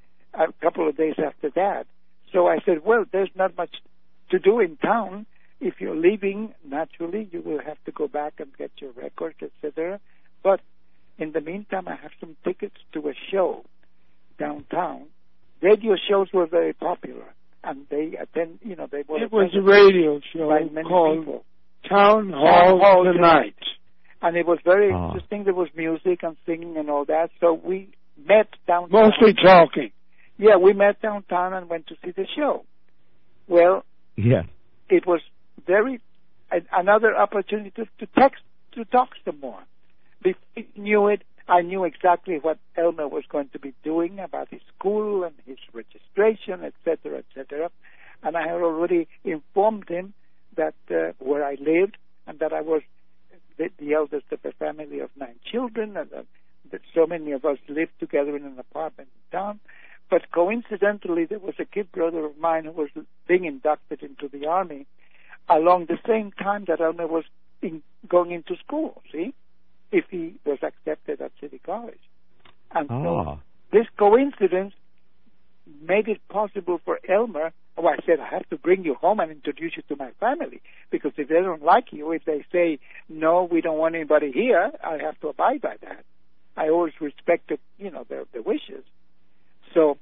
a couple of days after that. So I said, well, there's not much to do in town. If you're leaving, naturally, you will have to go back and get your records, et cetera. But in the meantime, I have some tickets to a show downtown. Radio shows were very popular, and they attend. You know, they were. It was a radio show called people. Town Hall, Hall Tonight. Tonight, and it was very oh. interesting. There was music and singing and all that. So we met downtown. Mostly talking. Yeah, we met downtown and went to see the show. Well, yeah, it was very another opportunity to, to text to talk some more. Before we knew it, I knew exactly what Elmer was going to be doing about his school and his registration, et cetera, et cetera. And I had already informed him that uh, where I lived and that I was the, the eldest of a family of nine children, and uh, that so many of us lived together in an apartment in town. But coincidentally, there was a kid brother of mine who was being inducted into the Army along the same time that Elmer was in, going into school, see, if he was accepted at City College. And ah. so this coincidence made it possible for Elmer. Oh, I said, I have to bring you home and introduce you to my family, because if they don't like you, if they say, no, we don't want anybody here, I have to abide by that. I always respected, you know, their, their wishes. So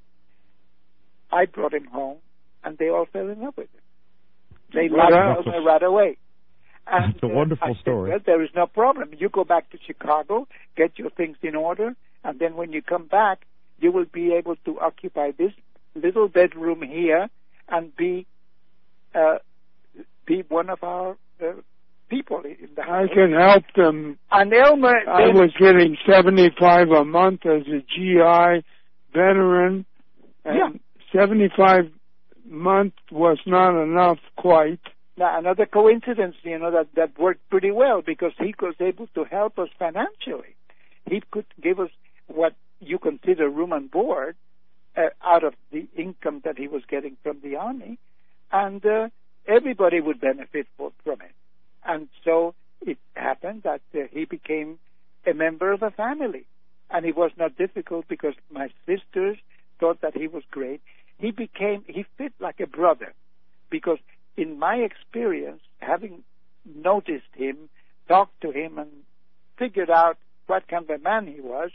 I brought him home, and they all fell in love with him. They What liked Elmer right away. And, That's a wonderful uh, I story. said, well, there is no problem. You go back to Chicago, get your things in order, and then when you come back, you will be able to occupy this little bedroom here and be uh, be one of our uh, people in the house. I can help them. And Elmer, I was getting seventy-five a month as a G I veteran, and yeah. seventy-five a month was not enough quite. Now, another coincidence, you know, that, that worked pretty well, because he was able to help us financially. He could give us what you consider room and board uh, out of the income that he was getting from the Army, and uh, everybody would benefit for, from it. And so it happened that uh, he became a member of the family, and it was not difficult because my sisters thought that he was great. He became, he fit like a brother, because in my experience, having noticed him, talked to him, and figured out what kind of a man he was,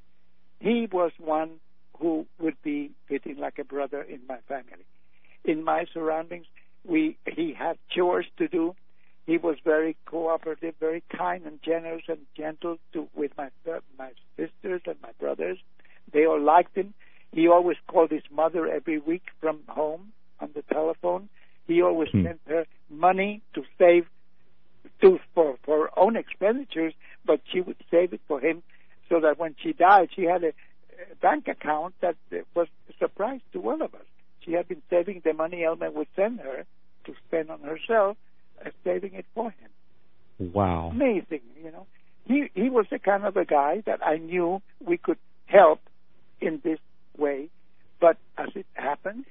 he was one who would be fitting like a brother in my family. In my surroundings, we he had chores to do. He was very cooperative, very kind and generous and gentle to with my uh, my sisters and my brothers. They all liked him. He always called his mother every week from home on the telephone. He always hmm. sent her money to save to for, for her own expenditures, but she would save it for him so that when she died, she had a, a bank account that was a surprise to all of us. She had been saving the money Elmer would send her to spend on herself, uh, saving it for him. Wow. Amazing, you know. He, he was the kind of a guy that I knew we could help in this way, but as it happened,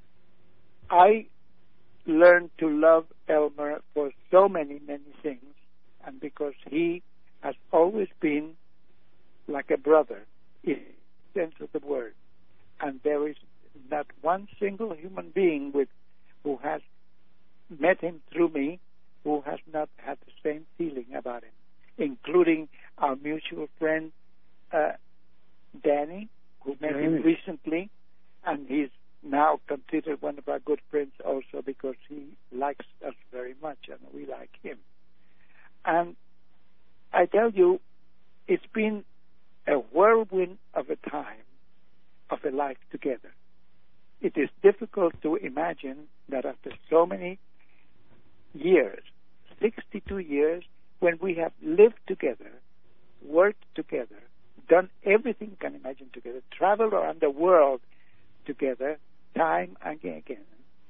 I learned to love Elmer for so many, many things, and because he has always been like a brother in the sense of the word. And there is not one single human being with who has met him through me who has not had the same feeling about him, including our mutual friend uh, Danny, who met him recently, and he's now considered one of our good friends also because he likes us very much and we like him. And I tell you, it's been a whirlwind of a time, of a life together. It is difficult to imagine that after so many years, sixty-two years, when we have lived together, worked together, done everything you can imagine together, traveled around the world together, time and again,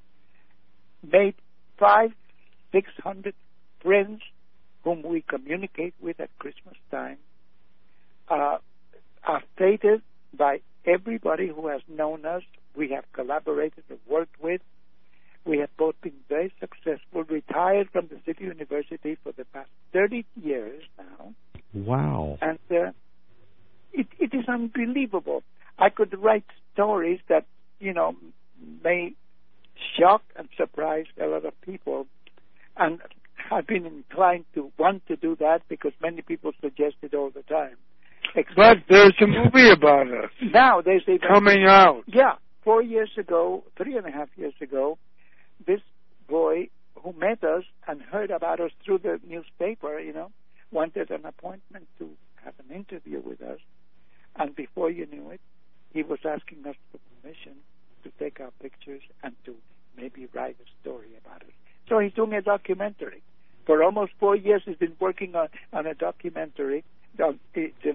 made five, six hundred friends whom we communicate with at Christmas time, uh, are stated by everybody who has known us. We have collaborated and worked with. We have both been very successful, retired from the City University for the past thirty years now. Wow. And uh, it, it is unbelievable. I could write stories that, you know, may shock and surprise a lot of people. And I've been inclined to want to do that because many people suggest it all the time. Except but there's a movie about us. Now there's a coming out. Yeah. Four years ago, three and a half years ago, this boy who met us and heard about us through the newspaper, you know, wanted an appointment to have an interview with us. And before you knew it, he was asking us for permission to take our pictures and to maybe write a story about us. So he's doing a documentary. For almost four years, he's been working on, on a documentary. It's in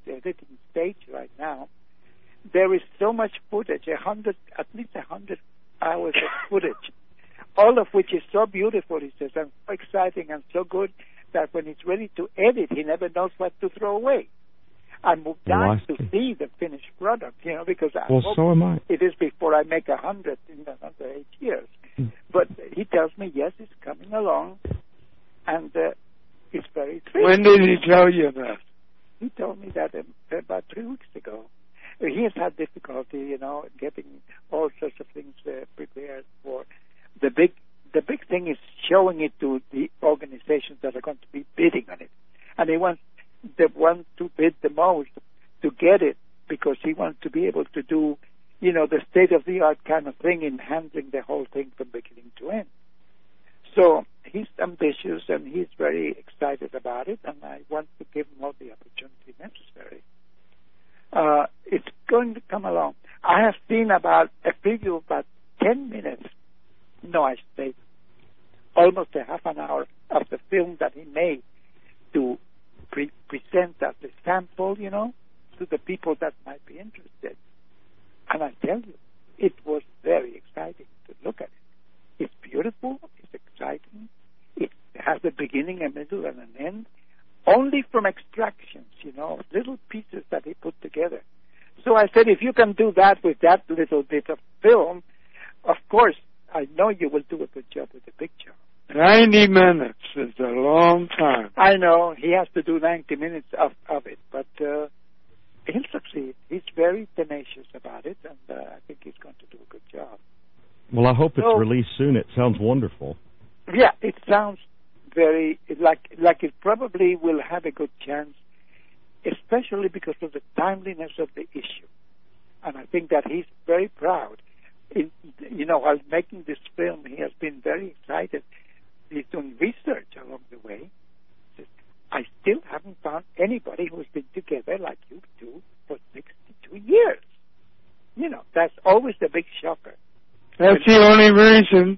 editing stage right now. There is so much footage, a hundred, at least a hundred hours of footage, all of which is so beautiful, he says, and so exciting and so good that when he's ready to edit, he never knows what to throw away. I'm dying to see the finished product, you know, because I well, hope so am I. it is before I make a hundred in another eight years. Mm. But he tells me, yes, it's coming along, and uh, it's very thrilling. When did he tell you that? He told me that um, about three weeks ago. He has had difficulty, you know, getting all sorts of things uh, prepared for the big. The big thing is showing it to the organizations that are going to be bidding on it, and he wants the one to bid the most to get it because he wants to be able to do, you know, the state-of-the-art kind of thing in handling the whole thing from beginning to end. So he's ambitious and he's very excited about it, and I want to give him all the opportunity necessary. Uh, it's going to come along. I have seen about a preview of about ten minutes, no, I say almost a half an hour of the film that he made to pre- present as a sample, you know, to the people that might be interested. And I tell you, it was very exciting to look at it. It's beautiful, it's exciting, it has a beginning, a middle, and an end, only from extractions, you know, little pieces that he put together. So I said, if you can do that with that little bit of film, of course, I know you will do a good job with the picture. ninety minutes is a long time. I know. He has to do ninety minutes of, of it, but uh, he'll succeed. He's very tenacious about it, and uh, I think he's going to do a good job. Well, I hope it's so, released soon. It sounds wonderful. Yeah, it sounds very, like, like it probably will have a good chance, especially because of the timeliness of the issue. And I think that he's very proud. In, you know, while making this film, he has been very excited. He's doing research along the way. I still haven't found anybody who's been together like you two for sixty-two years. You know, that's always the big shocker. That's the only reason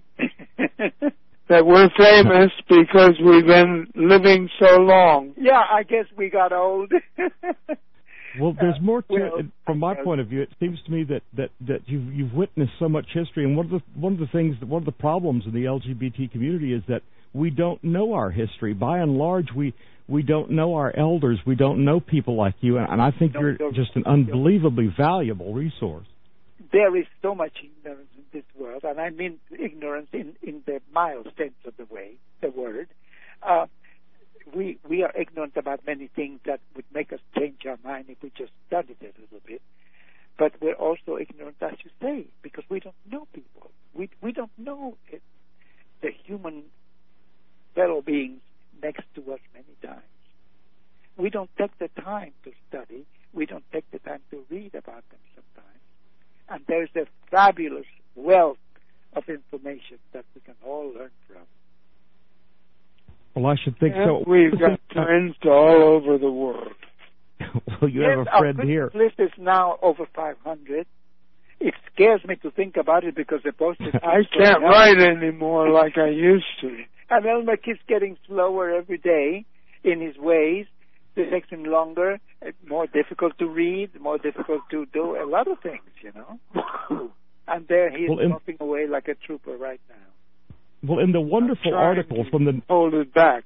that we're famous, because we've been living so long. Yeah, I guess we got old. Well, there's more to well, it. From my point of view, it seems to me that, that, that you've you've witnessed so much history, and one of the one of the things, one of the problems in the L G B T community is that we don't know our history. By and large, we we don't know our elders. We don't know people like you, and, and I think you're just an unbelievably valuable resource. There is so much ignorance in this world, and I mean ignorance in, in the mild sense of the way, the word. Uh, We we are ignorant about many things that would make us change our mind if we just studied it a little bit. But we're also ignorant, as you say, because we don't know people. We we don't know it, the human fellow beings next to us many times. We don't take the time to study. We don't take the time to read about them sometimes. And there's a fabulous wealth of information that we can all learn from. Well, I should think and so. We've got friends all over the world. Well, you yes, have a friend our here. Our list is now over five hundred. It scares me to think about it because the postage... I can't write anymore like I used to. And Elmer keeps getting slower every day in his ways. It takes him longer, more difficult to read, more difficult to do a lot of things, you know. And there he is well, in, moving away like a trooper right now. Well, in the wonderful article from the... Hold it back.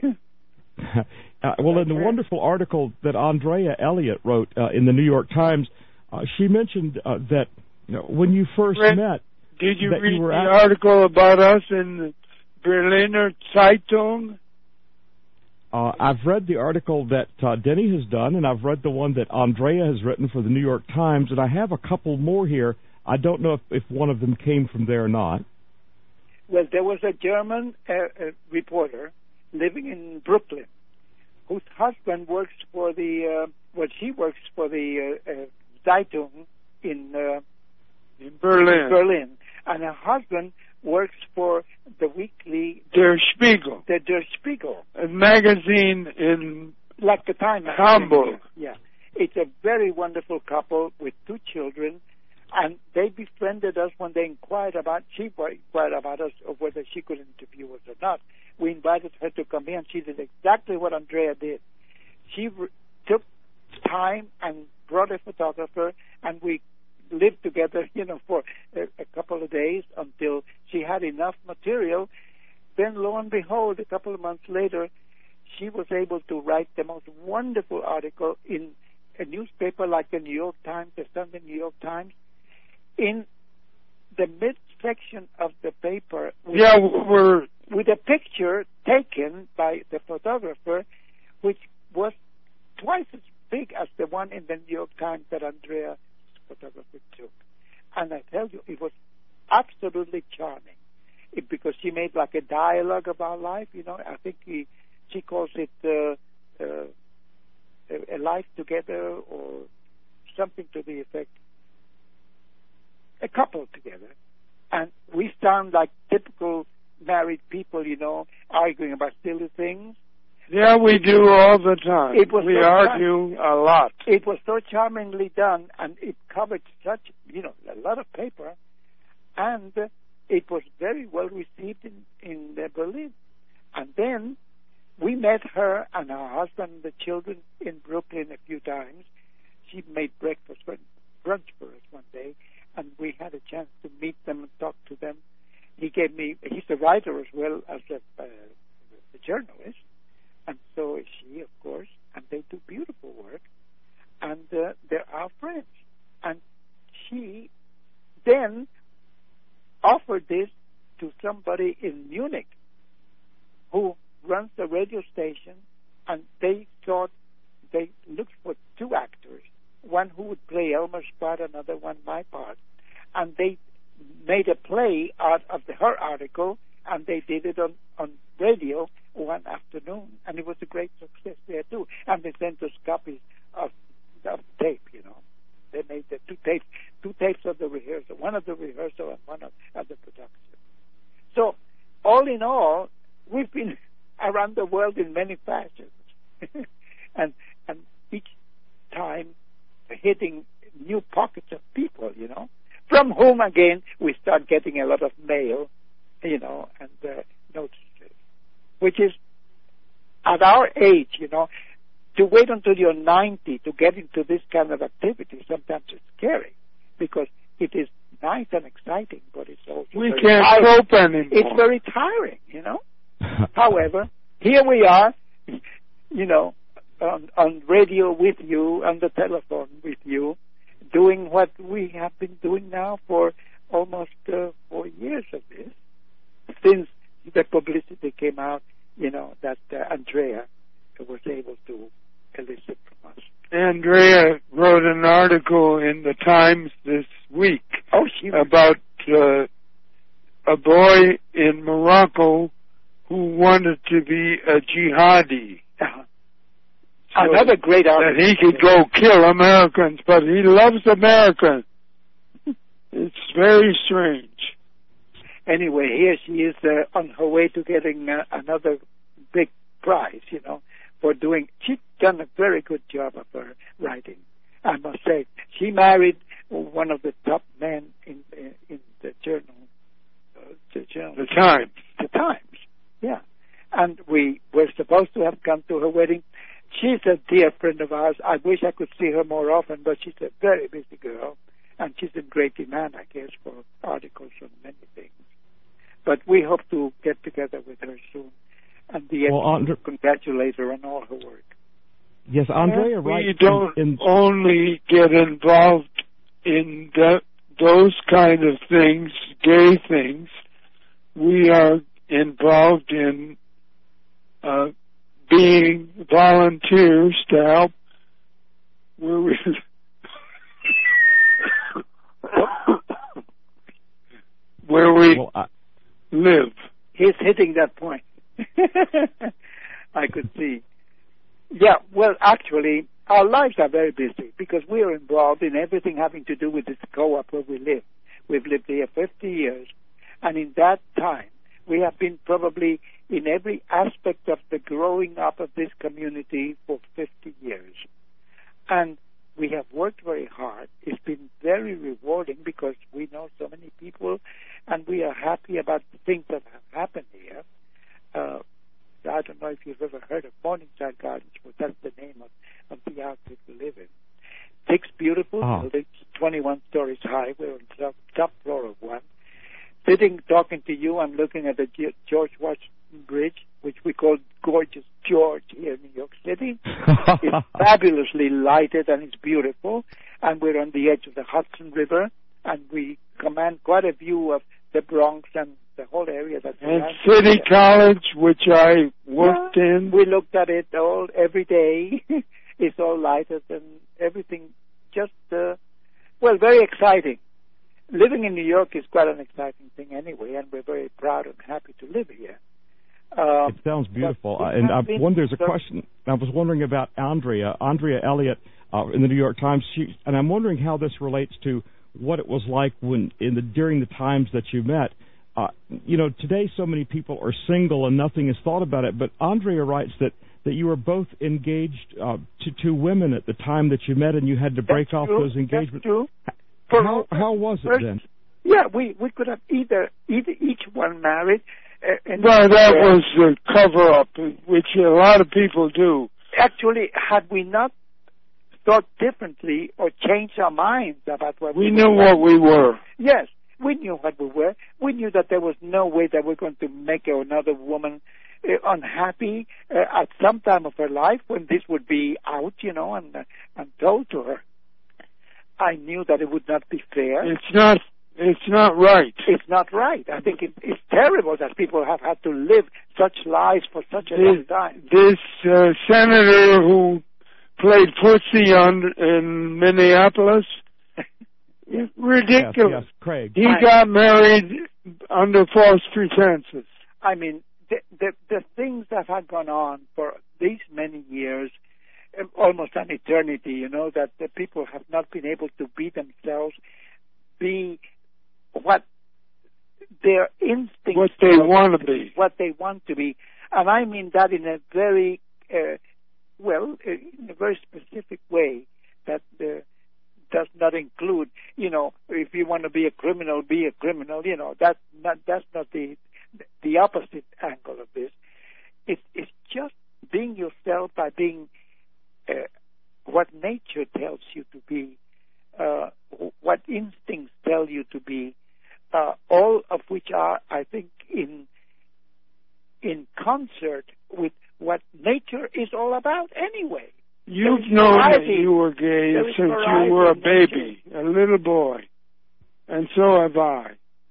uh, well, in the wonderful article that Andrea Elliott wrote uh, in the New York Times, uh, she mentioned uh, that you know, when you first read, met... Did you read you the at, article about us in the Berliner Zeitung? Uh, I've read the article that uh, Denny has done, and I've read the one that Andrea has written for the New York Times, and I have a couple more here. I don't know if, if one of them came from there or not. Well, there was a German uh, uh, reporter living in Brooklyn whose husband works for the, uh, well, she works for the uh, uh, Zeitung in, uh, in Berlin. Berlin. And her husband works for the weekly... Der Spiegel. The Der Spiegel. A magazine in... Like the Time. Hamburg. Yeah. It's a very wonderful couple with two children. And they befriended us when they inquired about, she inquired about us of whether she could interview us or not. We invited her to come here, and she did exactly what Andrea did. She re- took time and brought a photographer, and we lived together, you know, for a, a couple of days until she had enough material. Then, lo and behold, a couple of months later, she was able to write the most wonderful article in a newspaper like the New York Times, the Sunday New York Times, in the midsection of the paper. With, yeah, we're with a picture taken by the photographer, which was twice as big as the one in the New York Times that Andrea's photographer took. And I tell you, it was absolutely charming, it, because she made like a dialogue of our life. You know, I think he, she calls it uh, uh, a, a life together, or something to the effect, a couple together. And we sound like typical married people, you know, arguing about silly things. Yeah, we do all the time. It was we so argue char- a lot. It was so charmingly done, and it covered such, you know, a lot of paper, and uh, it was very well received in, in uh, Berlin. And then we met her and her husband and the children in Brooklyn a few times. She made breakfast for brunch for us one day, and we had a chance to meet them and talk to them. He gave me, he's a writer as well as a, uh, a journalist, and so is she, of course, and they do beautiful work, and uh, they're our friends. And she then offered this to somebody in Munich who runs the radio station, and they thought, they looked for two actors, one who would play Elmer's part, another one my part, and they made a play out of the, her article, and they did it on, on radio one afternoon, and it was a great success there too. And they sent us copies of, of tape, you know. They made the two tapes, two tapes of the rehearsal, one of the rehearsal and one of, of the production. So, all in all, we've been around the world in many fashions, and and each time hitting new pockets of people, you know, from whom again we start getting a lot of mail, you know, and uh, notices, which is at our age, you know, to wait until you're ninety to get into this kind of activity. Sometimes it's scary because it is nice and exciting, but it's also we very can't tiring. cope anymore. It's very tiring, you know. However, here we are, you know, on, on radio with you, on the telephone with you, doing what we have been doing now for almost uh, four years of this, since the publicity came out, you know, that uh, Andrea was able to elicit from us. Andrea wrote an article in the Times this week oh, she about uh, a boy in Morocco who wanted to be a jihadi. Uh-huh. So another great article. That he could go kill Americans, but he loves Americans. It's very strange. Anyway, here she is uh, on her way to getting uh, another big prize, you know, for doing, she's done a very good job of her writing, I must say. She married one of the top men in in, in the journal, uh, the journal. The Times. The Times, yeah. And we were supposed to have come to her wedding. She's a dear friend of ours. I wish I could see her more often, but she's a very busy girl, and she's in great demand, I guess, for articles on many things. But we hope to get together with her soon, and the well, Andre- congratulate her on all her work. Yes, Andrea, we right? We don't in, in only get involved in the, those kind of things, gay things. We are involved in uh, being volunteers to help where we where we well, I, live. He's hitting that point. I could see. Yeah, well, actually, our lives are very busy because we are involved in everything having to do with this co-op where we live. We've lived here fifty years, and in that time, we have been probably in every aspect of the growing up of this community for fifty years. And we have worked very hard. It's been very rewarding because we know so many people, and we are happy about the things that have happened here. Uh, I don't know if you've ever heard of Morningside Gardens, but that's the name of, of the outfit we live in. Six beautiful oh. buildings, twenty-one stories high. We're on the top, top floor of one. Sitting, talking to you, I'm looking at the G- George Washington Bridge, which we call Gorgeous George here in New York City. It's fabulously lighted and it's beautiful. And we're on the edge of the Hudson River, and we command quite a view of the Bronx and the whole area. That's and City College, which I worked yeah, in. We looked at it all every day. It's all lighted and everything. Just uh, well, very exciting. Living in New York is quite an exciting thing anyway, and we're very proud and happy to live here. Um, it sounds beautiful, uh, and I wonder. There's a question. I was wondering about Andrea, Andrea Elliott uh, in the New York Times, she, and I'm wondering how this relates to what it was like when in the during the times that you met. Uh, you know, today so many people are single and nothing is thought about it. But Andrea writes that, that you were both engaged uh, to two women at the time that you met, and you had to break That's off true. those engagements. That's true. How, how was it first, then? Yeah, we, we could have either either each one married. Uh, and well, that uh, was the cover-up, which a lot of people do. Actually, had we not thought differently or changed our minds about what we, we knew were, what we were. Yes, we knew what we were. We knew that there was no way that we're going to make another woman uh, unhappy uh, at some time of her life when this would be out, you know, and uh, and told to her. I knew that it would not be fair. It's not. It's not right. It's not right. I think it, it's terrible that people have had to live such lives for such a this, long time. This uh, senator who played footsie on in Minneapolis, ridiculous. Yes, yes, Craig. He I, got married under false pretenses. I mean, the, the the things that have gone on for these many years, almost an eternity, you know, that the people have not been able to be themselves, be what their instincts, what they want to be, what they want to be, and I mean that in a very uh, well, in a very specific way that uh, does not include, you know, if you want to be a criminal, be a criminal. You know, that not, that's not the the opposite angle of this. It, it's just being yourself by being uh, what nature tells you to be. Uh, what instincts tell you to be, uh, all of which are, I think, in in concert with what nature is all about anyway. You've known that you were gay since you were a baby, a little boy, and so have I.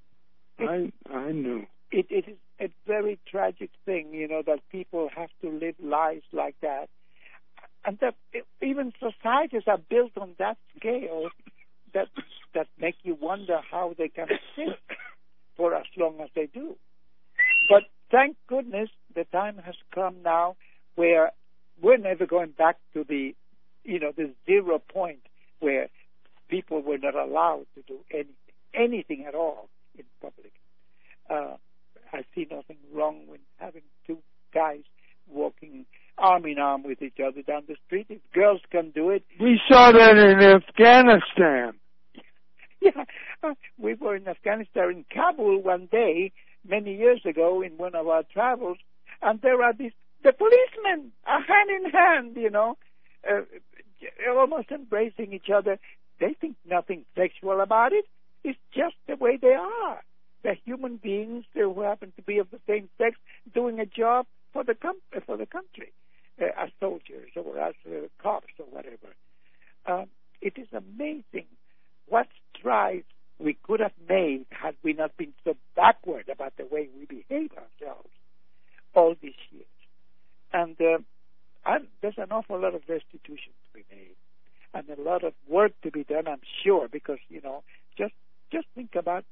It, I I knew. It, it is a very tragic thing, you know, that people have to live lives like that. And that even societies are built on that scale that that make you wonder how they can exist for as long as they do. But thank goodness the time has come now where we're never going back to the, you know, the zero point where people were not allowed to do anything, anything at all in public. Uh, I see nothing wrong with having two guys walking arm in arm with each other down the street. If girls can do it. We saw that in Afghanistan. Yeah, uh, we were in Afghanistan, in Kabul one day, many years ago in one of our travels, and there are these, the policemen are hand in hand, you know, uh, almost embracing each other. They think nothing sexual about it. It's just the way they are. They're human beings who happen to be of the same sex doing a job for the com- for the country, uh, as soldiers or as uh, cops or whatever. Um, it is amazing what strides we could have made had we not been so backward about the way we behave ourselves all these years. And uh, I'm, there's an awful lot of restitution to be made and a lot of work to be done, I'm sure, because, you know, just just think about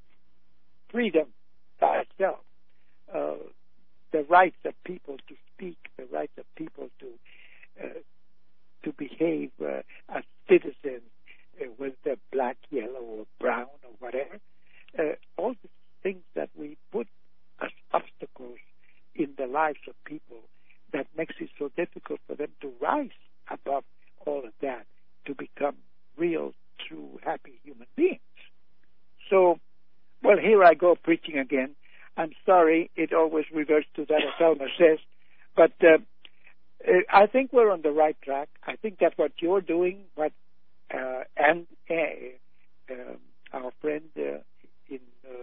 freedom by itself. Uh, the rights of people to speak, the rights of people to uh, to behave uh, as citizens, uh, whether they're black, yellow, or brown, or whatever. Uh, all the things that we put as obstacles in the lives of people that makes it so difficult for them to rise above all of that to become real, true, happy human beings. So, well, here I go preaching again. I'm sorry, it always reverts to that, as Elmer says, But uh, I think we're on the right track. I think that what you're doing, what uh, and uh, uh, our friend uh, in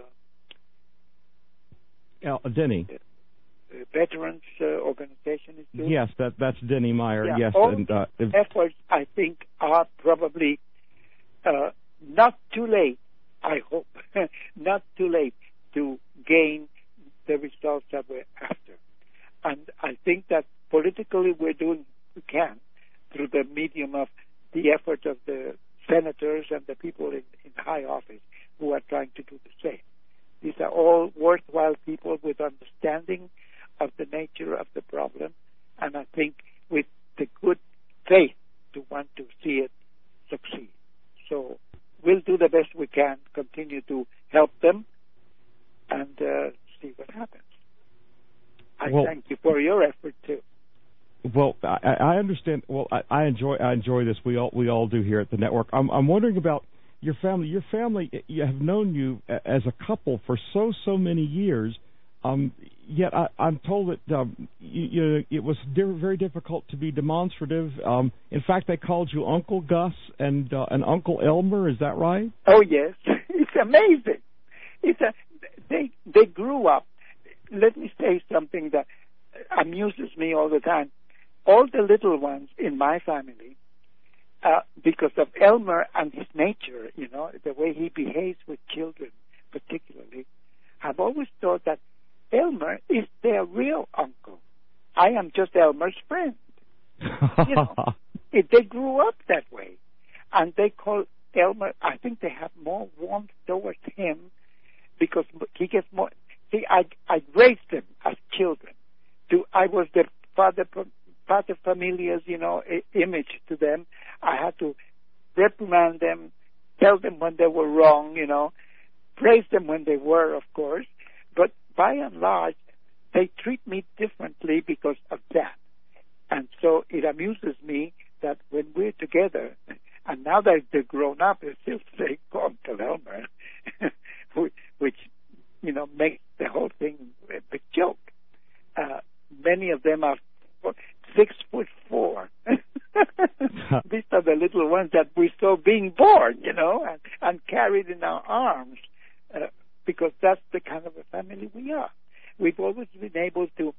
uh, uh, Denny. Uh, Veterans uh, Organization is doing. Yes, that that's Denny Meyer. Yeah, yes, all and uh, these efforts I think are probably uh, not too late. I hope not too late to gain the results that we're after. And I think that politically we're doing what we can through the medium of the effort of the senators and the people in, in high office who are trying to do the same. These are all worthwhile people with understanding of the nature of the problem, and I think with the good faith to want to see it succeed. So we'll do the best we can, continue to help them, and uh, see what happens. I well, thank you for your effort too. Well, I, I understand. Well, I, I enjoy I enjoy this. We all we all do here at the network. I'm I'm wondering about your family. Your family, you have known you as a couple for so so many years. Um, yet I, I'm told that um, you, you, it was di- very difficult to be demonstrative. Um, in fact, they called you Uncle Gus and uh, and Uncle Elmer. Is that right? Oh yes, it's amazing. It's a, they they grew up. Let me say something that amuses me all the time. All the little ones in my family, uh, because of Elmer and his nature, you know, the way he behaves with children, particularly, I've always thought that Elmer is their real uncle. I am just Elmer's friend. You know, it, they grew up that way. And they call Elmer, I think they have more warmth towards him because he gets more. See, I, I raised them as children. To, I was the father, father familias, you know, image to them. I had to reprimand them, tell them when they were wrong, you know, praise them when they were, of course. But by and large, they treat me differently because of that. And so it amuses me that when we're together, and now that they're grown up, they still say, Uncle Elmer, which, you know, makes the whole thing a big joke. Uh, many of them are four, six foot four. These are the little ones that we saw being born, you know, and, and carried in our arms. Uh, because that's the kind of a family we are. We've always been able to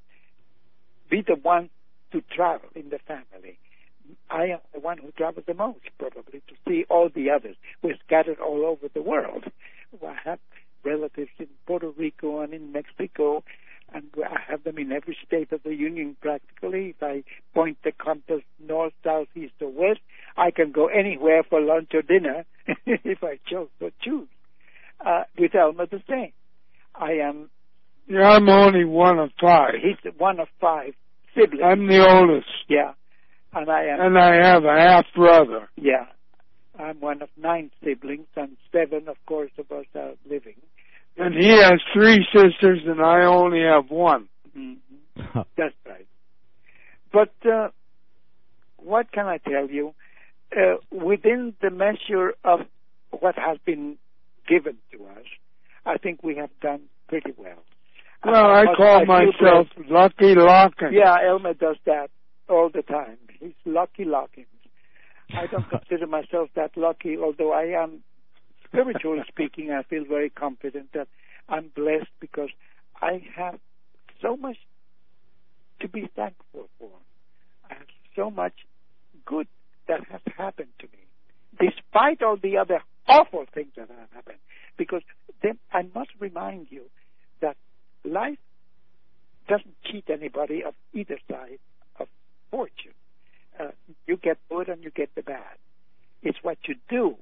be the one to travel in the family. I am the one who travels the most, probably, to see all the others. We're scattered all over the world. I have relatives in Puerto Rico and in Mexico, and I have them in every state of the Union practically. If I point the compass north, south, east, or west, I can go anywhere for lunch or dinner if I chose to choose. Uh, with Elmer the same. I am... Yeah, I'm only one of five. He's one of five siblings. I'm the oldest. Yeah. And I am... And I have a half-brother. Yeah. I'm one of nine siblings, and seven, of course, of us are living. And he has three sisters, and I only have one. Mm-hmm. That's right. But uh, what can I tell you? Uh, within the measure of what has been given to us, I think we have done pretty well. Well, I, I call I myself Lucky Lockins. Yeah, Elmer does that all the time. He's Lucky Lockins. I don't consider myself that lucky, although I am, spiritually speaking, I feel very confident that I'm blessed because I have so much to be thankful for. I have so much good that has happened to me, despite all the other awful things that have happened. Because then I must remind you that life doesn't cheat anybody of either side of fortune. Uh, you get good and you get the bad. It's what you do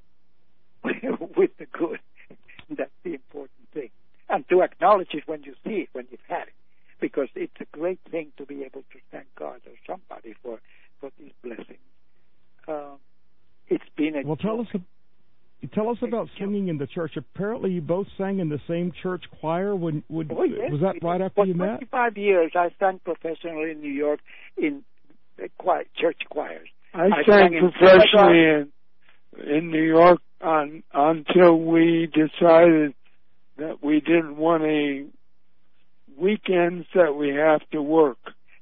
with the good. That's the important thing. And to acknowledge it when you see it, when you've had it. Because it's a great thing to be able to thank God or somebody for, for these blessings. Uh, it's been a Well, tell us, tell us about singing in the church. Apparently you both sang in the same church choir. When, would, oh, yes. Was that right after for you met? For twenty-five years, I sang professionally in New York in choir, church choirs. I, I sang professionally in, in New York on, until we decided that we didn't want any weekends that we have to work.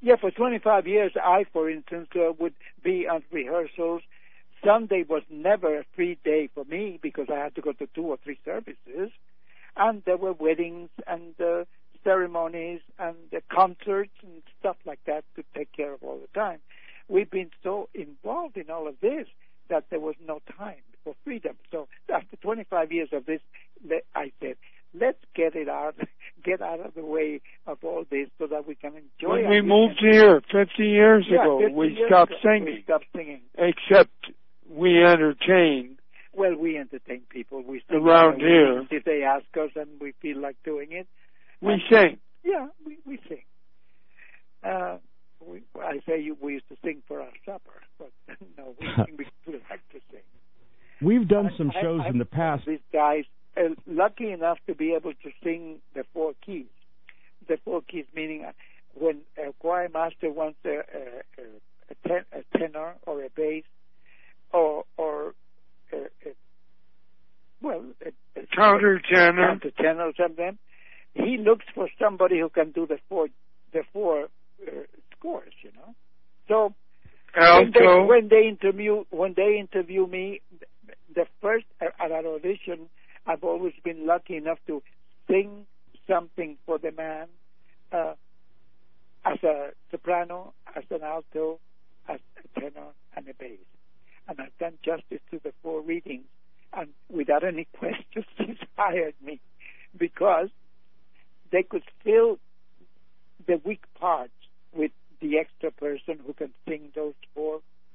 Yeah, for twenty-five years, I, for instance, uh, would be at rehearsals. Sunday was never a free day for me because I had to go to two or three services. And there were weddings and uh, ceremonies and uh, concerts and stuff like that to take care of all the time. We've been so involved in all of this that there was no time for freedom. So after twenty-five years of this, I said, let's get it out, get out of the way of all this so that we can enjoy it. When we moved here fifty years yeah, ago, fifty we years stopped ago, singing. We stopped singing. Except we entertain. Well, we entertain people. We sing around here. If they ask us and we feel like doing it. We and, sing. Yeah, we, we sing. Uh, we, I say you, we used to sing for our supper, but no, we, we, we like to sing. We've done some I, shows I, in the past. These guys are lucky enough to be able to sing the four keys. The four keys meaning uh, when a choir master wants a, a, a, ten, a tenor or a bass or or a, a, well a, a countertenor, countertenor or something, he looks for somebody who can do the four the four uh, scores, you know. So when they, when they interview when they interview me, the first at an audition, I've always been lucky enough to sing something for the man uh, as a soprano, as an alto, as a tenor, and a bass. And I've done justice to the four readings, and without any questions, he's hired me because they could fill the weak parts with the extra person who can sing those four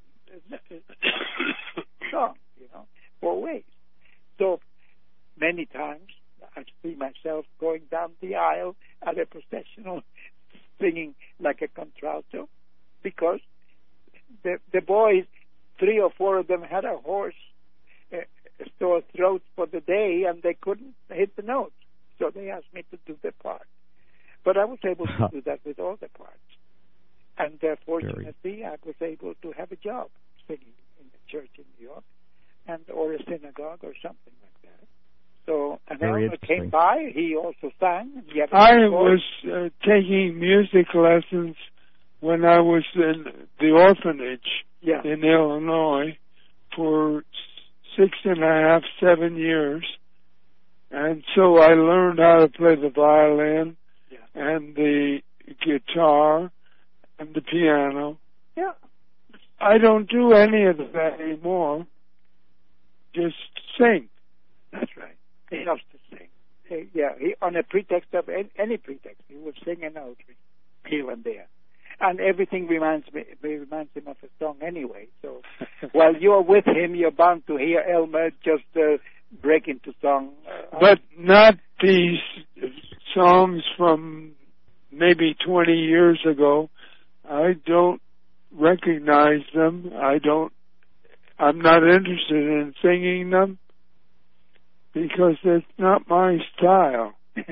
songs, you know, four ways. So many times I see myself going down the aisle at a processional singing like a contralto because the the boys, three or four of them had a hoarse uh, sore throat for the day and they couldn't hit the notes. So they asked me to do the part. But I was able to do that with all the parts. And uh, fortunately, I was able to have a job singing in the church in New York and or a synagogue or something like that. So an elder came by. He also sang. He had I was uh, taking music lessons when I was in the orphanage yeah. in Illinois for six and a half, seven years. And so I learned how to play the violin yeah. and the guitar and the piano. Yeah. I don't do any of that anymore. Just sing. That's right. He loves to sing. He, yeah, he, on a pretext of any, any pretext, he would sing a note here and there. And everything reminds me reminds him of a song anyway. So while you're with him, you're bound to hear Elmer just uh, break into song. Uh, but not these songs from maybe twenty years ago. I don't recognize them. I don't. I'm not interested in singing them because it's not my style.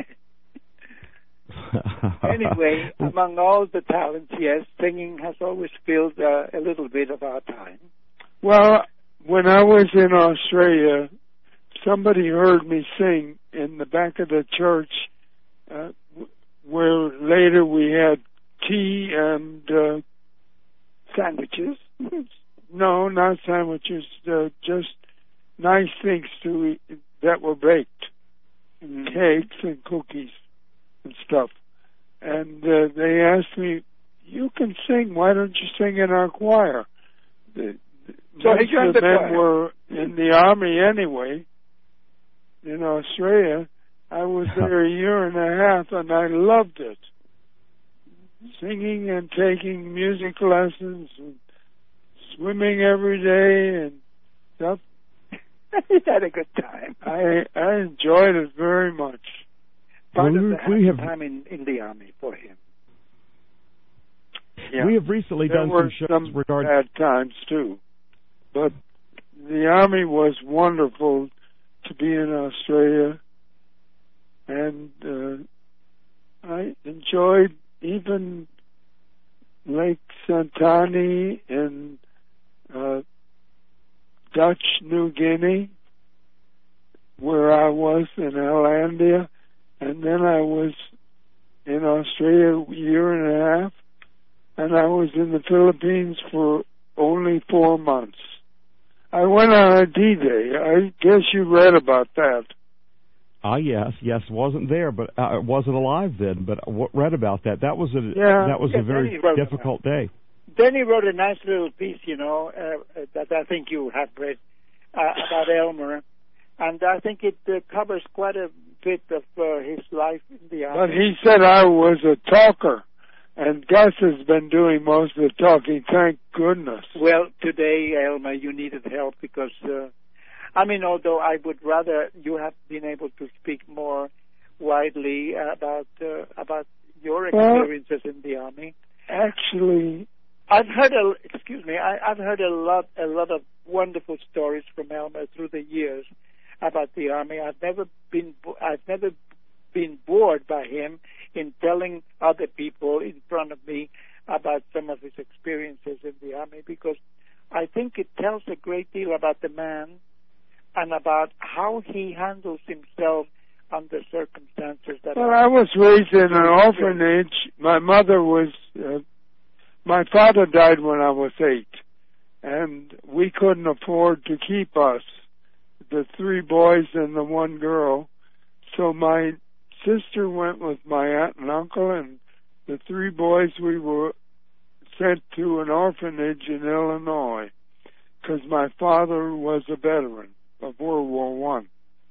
Anyway, among all the talents, yes, singing has always filled uh, a little bit of our time. Well, when I was in Australia, somebody heard me sing in the back of the church, uh, where later we had tea and uh, sandwiches. No, not sandwiches. Uh, just nice things to eat that were baked, mm-hmm. cakes and cookies and stuff. And uh, they asked me, "You can sing. Why don't you sing in our choir?" The, the, so most of the them choir. were in the army anyway. In Australia, I was there a year and a half, and I loved it. Singing and taking music lessons and swimming every day and stuff. You had a good time. I I enjoyed it very much. Part well, of the we have time in, in the army for him. Yeah. We have recently there done were some shows some regarding bad times too, but the army was wonderful to be in Australia, and uh, I enjoyed even Lake Santani in uh, Dutch New Guinea, where I was in Hollandia, and then I was in Australia a year and a half, and I was in the Philippines for only four months. I went on a D-Day. I guess you read about that. Ah, yes, yes, wasn't there, but uh, wasn't alive then. But w- read about that. That was a yeah. that was yeah, a very difficult day. Then he wrote a nice little piece, you know, uh, that I think you have read uh, about Elmer, and I think it uh, covers quite a bit of uh, his life in the army. But he said I was a talker, and Gus has been doing most of the talking. Thank goodness. Well, today, Elmer, you needed help because. Uh, I mean, although I would rather you have been able to speak more widely about uh, about your experiences well, in the army. Actually, I've heard a excuse me. I, I've heard a lot a lot of wonderful stories from Elmer through the years about the army. I've never been I've never been bored by him in telling other people in front of me about some of his experiences in the army because I think it tells a great deal about the man. And about how he handles himself under circumstances that. Well, I was raised in an orphanage. My mother was. Uh, my father died when I was eight, and we couldn't afford to keep us, the three boys and the one girl. So my sister went with my aunt and uncle, and the three boys we were sent to an orphanage in Illinois because my father was a veteran of World War One.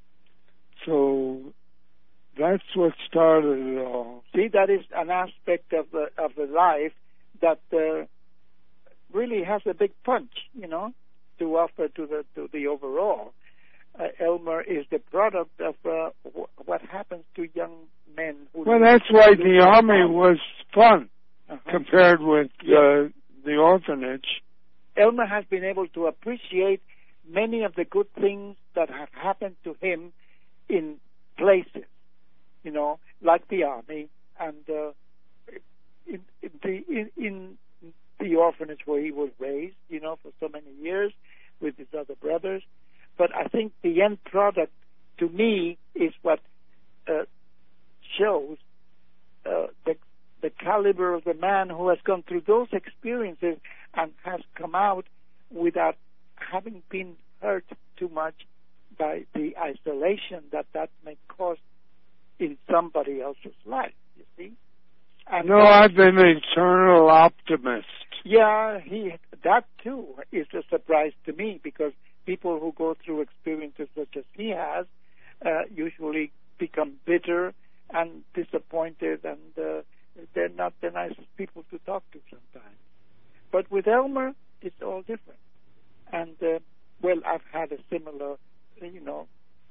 So that's what started it all. See, that is an aspect of the of the life that uh, really has a big punch, you know, to offer to the to the overall. Uh, Elmer is the product of uh, w- what happens to young men. Who well, that's why the army was fun uh-huh. compared with yeah. uh, the orphanage. Elmer has been able to appreciate many of the good things that have happened to him in places, you know, like the army and uh, in, in the in, in the orphanage where he was raised, you know, for so many years with his other brothers. But I think the end product, to me, is what uh, shows uh, the the caliber of the man who has gone through those experiences and has come out without having been hurt too much by the isolation that that may cause in somebody else's life, you see. And no, I've been an eternal optimist. Yeah, he that too is a surprise to me because people who go through experiences such as he has uh, usually become bitter and disappointed, and uh, they're not the nicest people to talk to sometimes. But with Elmer, it's all different. And, uh, well, I've had a similar, you know,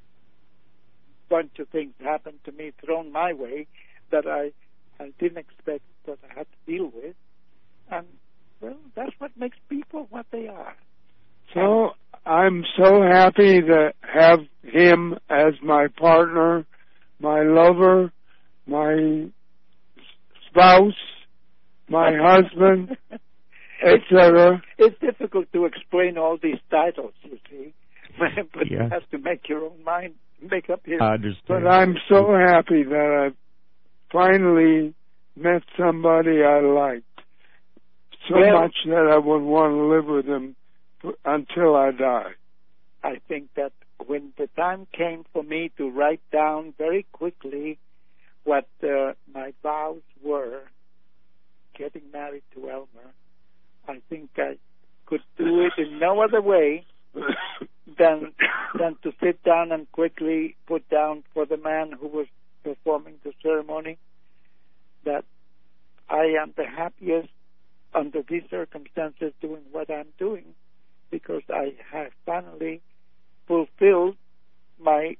bunch of things happen to me, thrown my way, that I, I didn't expect that I had to deal with. And, well, that's what makes people what they are. So I'm so happy to have him as my partner, my lover, my spouse, my husband, et cetera. It's difficult to explain all these titles, you see, but yeah. you have to make your own mind, make up your. I understand. But I'm so happy that I finally met somebody I liked so well, much that I would want to live with him until I die. I think that when the time came for me to write down very quickly what uh, my vows were, getting married to Elmer, I think I could do it in no other way than than to sit down and quickly put down for the man who was performing the ceremony that I am the happiest under these circumstances doing what I'm doing, because I have finally fulfilled my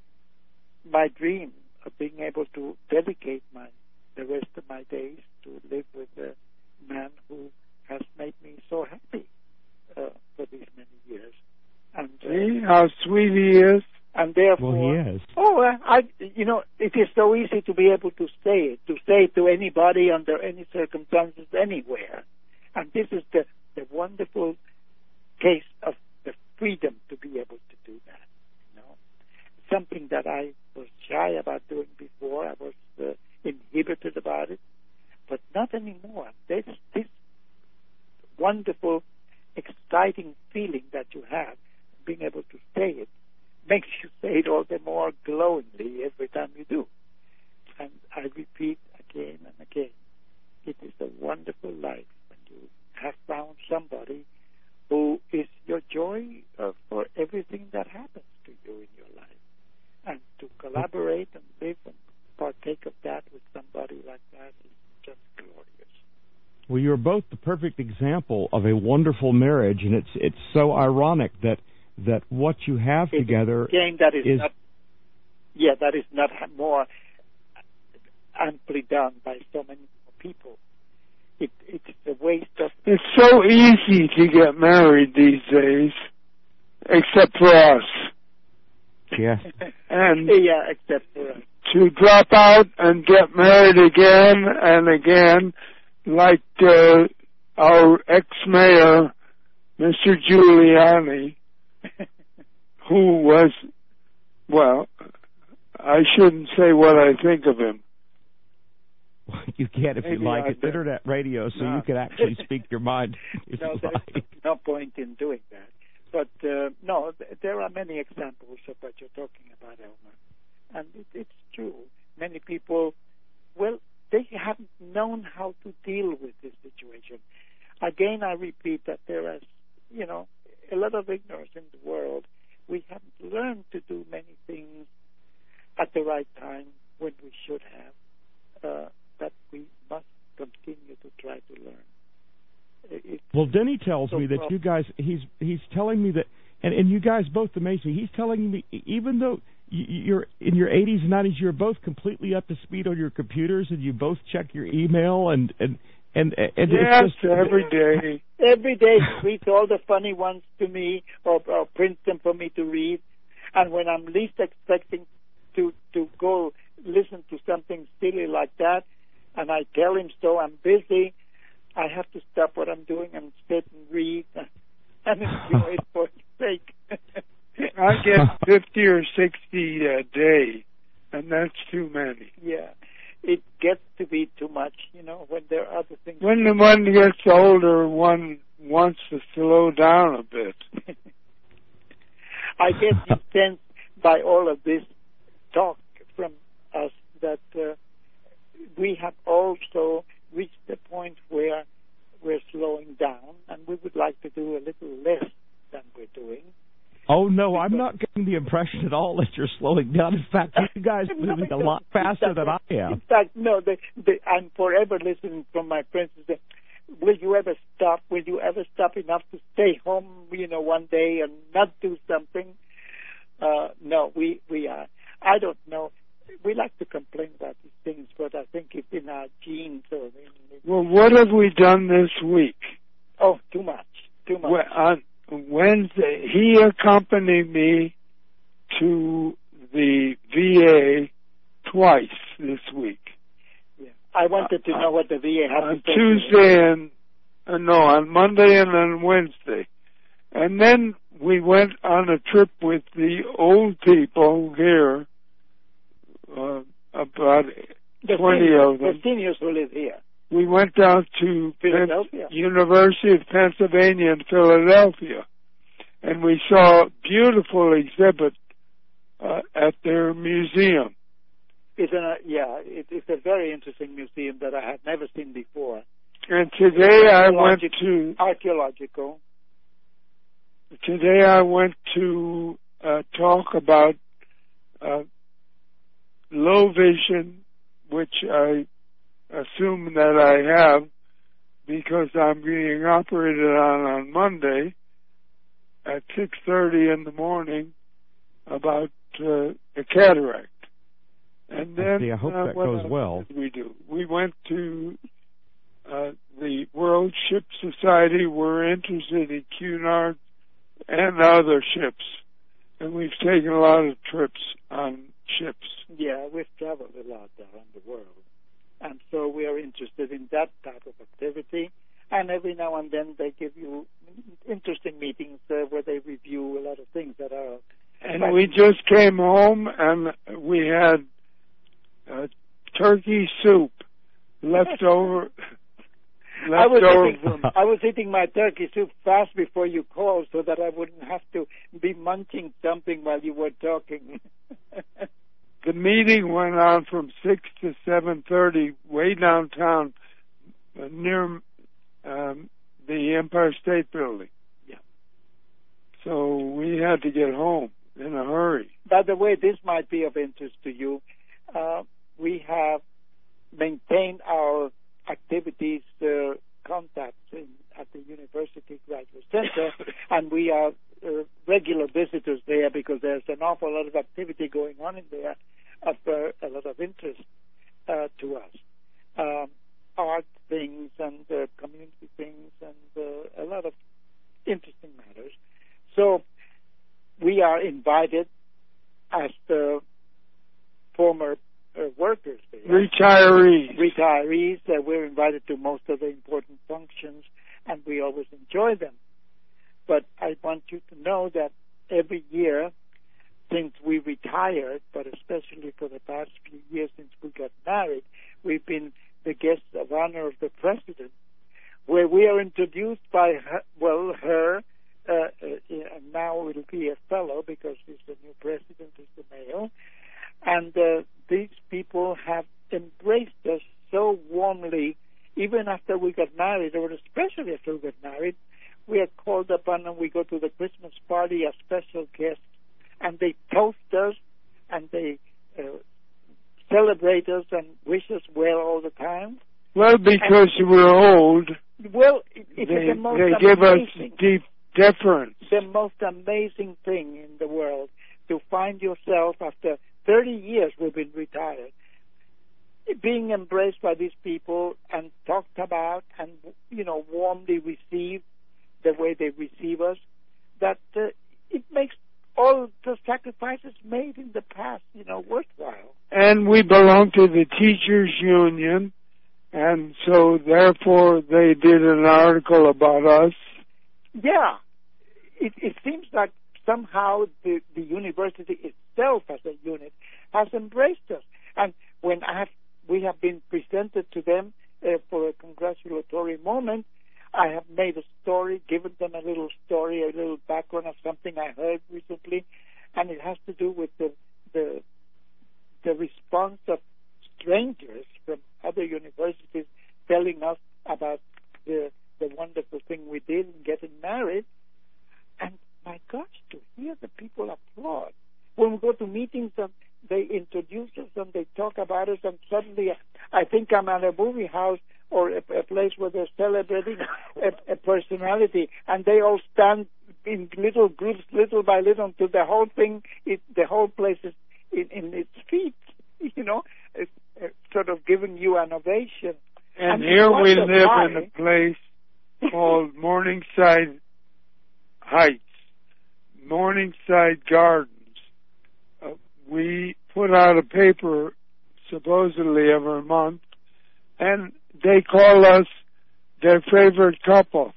my dream of being able to dedicate my the rest of my days to live with a man who has made me so happy uh, for these many years. And uh, see how sweet he is. And therefore, well, he is. Oh, uh, I you know it is so easy to be able to say it, to say it to anybody under any circumstances anywhere, and this is the the wonderful case of the freedom to be able to do that. You know, something that I was shy about doing before. I was uh, inhibited about it, but not anymore. This, this wonderful, exciting feeling that you have, being able to say it, makes you say it all the more glowingly every time you do. And I repeat again and again, it is a wonderful life when you have found somebody who is your joy uh, for everything that happens to you in your life. And to collaborate and live and partake of that with somebody like that is just glorious. Well, you're both the perfect example of a wonderful marriage, and it's it's so ironic that that what you have it's together a game that is, is not, yeah, that is not more amply done by so many people. It, it's a waste of... It's so easy to get married these days, except for us. Yes. And yeah, except for us. To drop out and get married again and again, like uh, our ex-mayor, Mister Giuliani, who was, well, I shouldn't say what I think of him. You can if Maybe you like. I It's do. internet radio, so No. you can actually speak your mind if No, you there's like. no point in doing that. But, uh, no, th- there are many examples of what you're talking about, Elmer. And it, it's true. Many people, well, they haven't known how to deal with this situation. Again, I repeat that there is, you know, a lot of ignorance in the world. We haven't learned to do many things at the right time when we should have, uh, that we must continue to try to learn. It, Well, Denny tells so me that well, you guys, he's he's telling me that, and, and you guys both amaze me. He's telling me, even though you're in your eighties and nineties, you're both completely up to speed on your computers, and you both check your email, and and and, and yes, it's just every day. Every day he reads all the funny ones to me, or, or prints them for me to read. And when I'm least expecting to to go listen to something silly like that, and I tell him so, I'm busy, I have to stop what I'm doing and sit and read and enjoy it for his sake. I get fifty or sixty a day, and that's too many. Yeah, it gets to be too much, you know, when there are other things. When the one gets older, one wants to slow down a bit. I guess you sense by all of this talk from us that uh, we have also reached the point where we're slowing down, and we would like to do a little less than we're doing. Oh, no, I'm not getting the impression at all that you're slowing down. In fact, you guys are No, moving a no, lot faster in fact, than I am. In fact, no, they, they, I'm forever listening from my friends to say, will you ever stop? Will you ever stop enough to stay home, you know, one day and not do something? Uh, no, we, we are. I don't know. We like to complain about these things, but I think it's in our genes. Or in, Well, what have we done this week? oh, too much, too much. Well, on Wednesday, he accompanied me to the V A twice this week. Yeah. I wanted to know what the V A had On to say. Tuesday and, uh, no, on Monday and on Wednesday. And then we went on a trip with the old people here, uh, about The twenty seniors, of them. The seniors who live here. We went down to Philadelphia. Penn, University of Pennsylvania in Philadelphia, and we saw a beautiful exhibit uh, at their museum. It's a, yeah, it, it's a very interesting museum that I had never seen before. And today I went to archaeological. Today I went to uh, talk about uh, low vision, which I assume that I have because I'm being operated on on Monday at six thirty in the morning about uh, a cataract. And then I see. I hope uh, that what goes else well. did we do? We went to uh, the World Ship Society. We're interested in Cunard and other ships, and we've taken a lot of trips on ships. Yeah, we've traveled a lot around the world. And so we are interested in that type of activity. And every now and then they give you interesting meetings uh, where they review a lot of things that are... And we just came home and we had uh, turkey soup, left over. I was, eating, from... I was eating my turkey soup fast before you called so that I wouldn't have to be munching something while you were talking. The meeting went on from six to seven thirty way downtown uh, near um, the Empire State Building. Yeah. So we had to get home in a hurry. By the way, this might be of interest to you. Uh, we have maintained our activities, uh, contacts in, at the University Graduate Center, and we are uh, regular visitors there because there's an awful lot of activity going on in there of uh, a lot of interest uh, to us. Um, art things and uh, community things and uh, a lot of interesting matters. So we are invited as the former Uh, workers there. Retirees. Retirees. Uh, we're invited to most of the important functions, and we always enjoy them. But I want you to know that every year since we retired, but especially for the past few years since we got married, we've been the guests of honor of the president, where we are introduced by, her, well, her, uh, uh, and now it'll be a fellow because he's the new president, is the male. And uh, these people have embraced us so warmly, even after we got married, or especially after we got married. We are called upon and we go to the Christmas party as special guests, and they toast us, and they uh, celebrate us and wish us well all the time. Well, because and, you were old, well, it, it they, is the most they amazing, give us deep deference. The most amazing thing in the world, to find yourself after thirty years we've been retired, being embraced by these people and talked about and, you know, warmly received the way they receive us, that uh, it makes all the sacrifices made in the past, you know, worthwhile. And we belong to the Teachers Union, and so therefore they did an article about us. Yeah. It, it seems like somehow the, the university itself as a unit has embraced us. And when I have, we have been presented to them uh, for a congratulatory moment, I have made a story, given them a little story, a little background of something I heard recently, and it has to do with the the, the response of strangers from other universities telling us about the the wonderful thing we did in getting married. And my gosh, to hear the people applaud. When we go to meetings and they introduce us and they talk about us, and suddenly I think I'm at a movie house or a, a place where they're celebrating a, a personality, and they all stand in little groups, little by little, until the whole thing, it, the whole place is in, in its feet, you know, it's, it's sort of giving you an ovation. And, and here we live why. in a place called Morningside Heights, Morningside Gardens. Uh, we put out a paper supposedly every month, and they call us their favorite couple.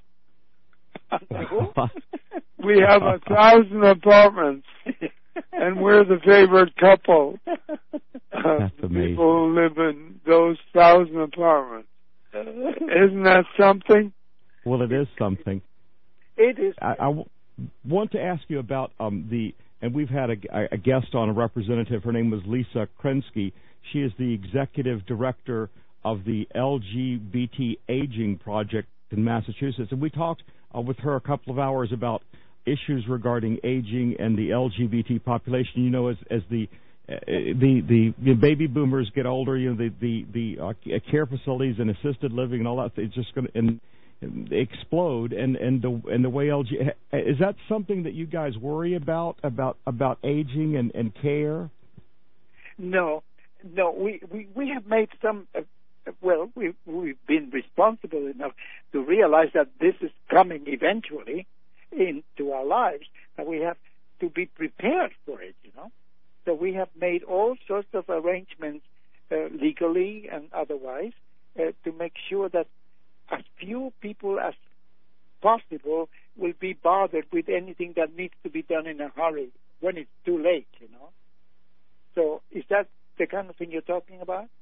We have a thousand apartments, and we're the favorite couple. That's amazing. People who live in those thousand apartments. Isn't that something? Well, it is something. It is. I, I w- want to ask you about um, the, and we've had a, a guest on, a representative. Her name was Lisa Krensky. She is the executive director of the L G B T Aging Project in Massachusetts. And we talked uh, with her a couple of hours about issues regarding aging and the L G B T population. You know, as as the uh, the the baby boomers get older, you know, the the the uh, care facilities and assisted living and all that, it's just going to and, and explode. And and the and the way L G is that something that you guys worry about about about aging and, and care? No, no, we we we have made some. Uh, Well, we, we've been responsible enough to realize that this is coming eventually into our lives, and we have to be prepared for it, you know. So we have made all sorts of arrangements uh, legally and otherwise uh, to make sure that as few people as possible will be bothered with anything that needs to be done in a hurry when it's too late, you know. So is that the kind of thing you're talking about?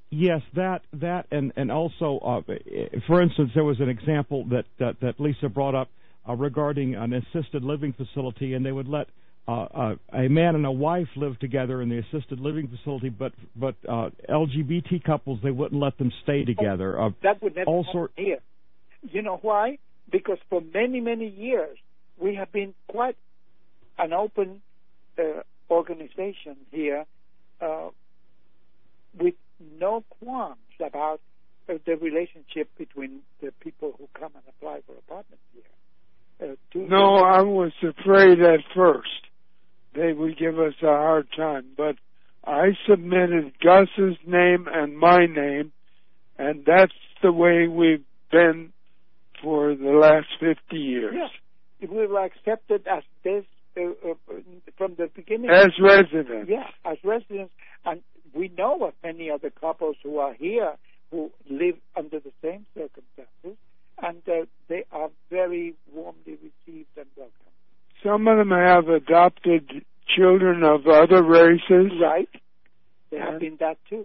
Yes, that that and and also, uh, for instance, there was an example that that, that Lisa brought up uh, regarding an assisted living facility, and they would let uh, uh, a man and a wife live together in the assisted living facility, but but uh, L G B T couples, they wouldn't let them stay together. Oh, uh, that would never all happen sort- here. You know why? Because for many many years we have been quite an open uh, organization here, uh, with no qualms about uh, the relationship between the people who come and apply for apartments here. Uh, no, I was afraid at first they would give us a hard time, but I submitted Gus's name and my name, and that's the way we've been for the last fifty years. Yeah. We were accepted as this uh, uh, from the beginning. As residents. Yeah, as residents. And we know of many other couples who are here who live under the same circumstances, and uh, they are very warmly received and welcome. Some of them have adopted children of other races. Right. They have and been that too.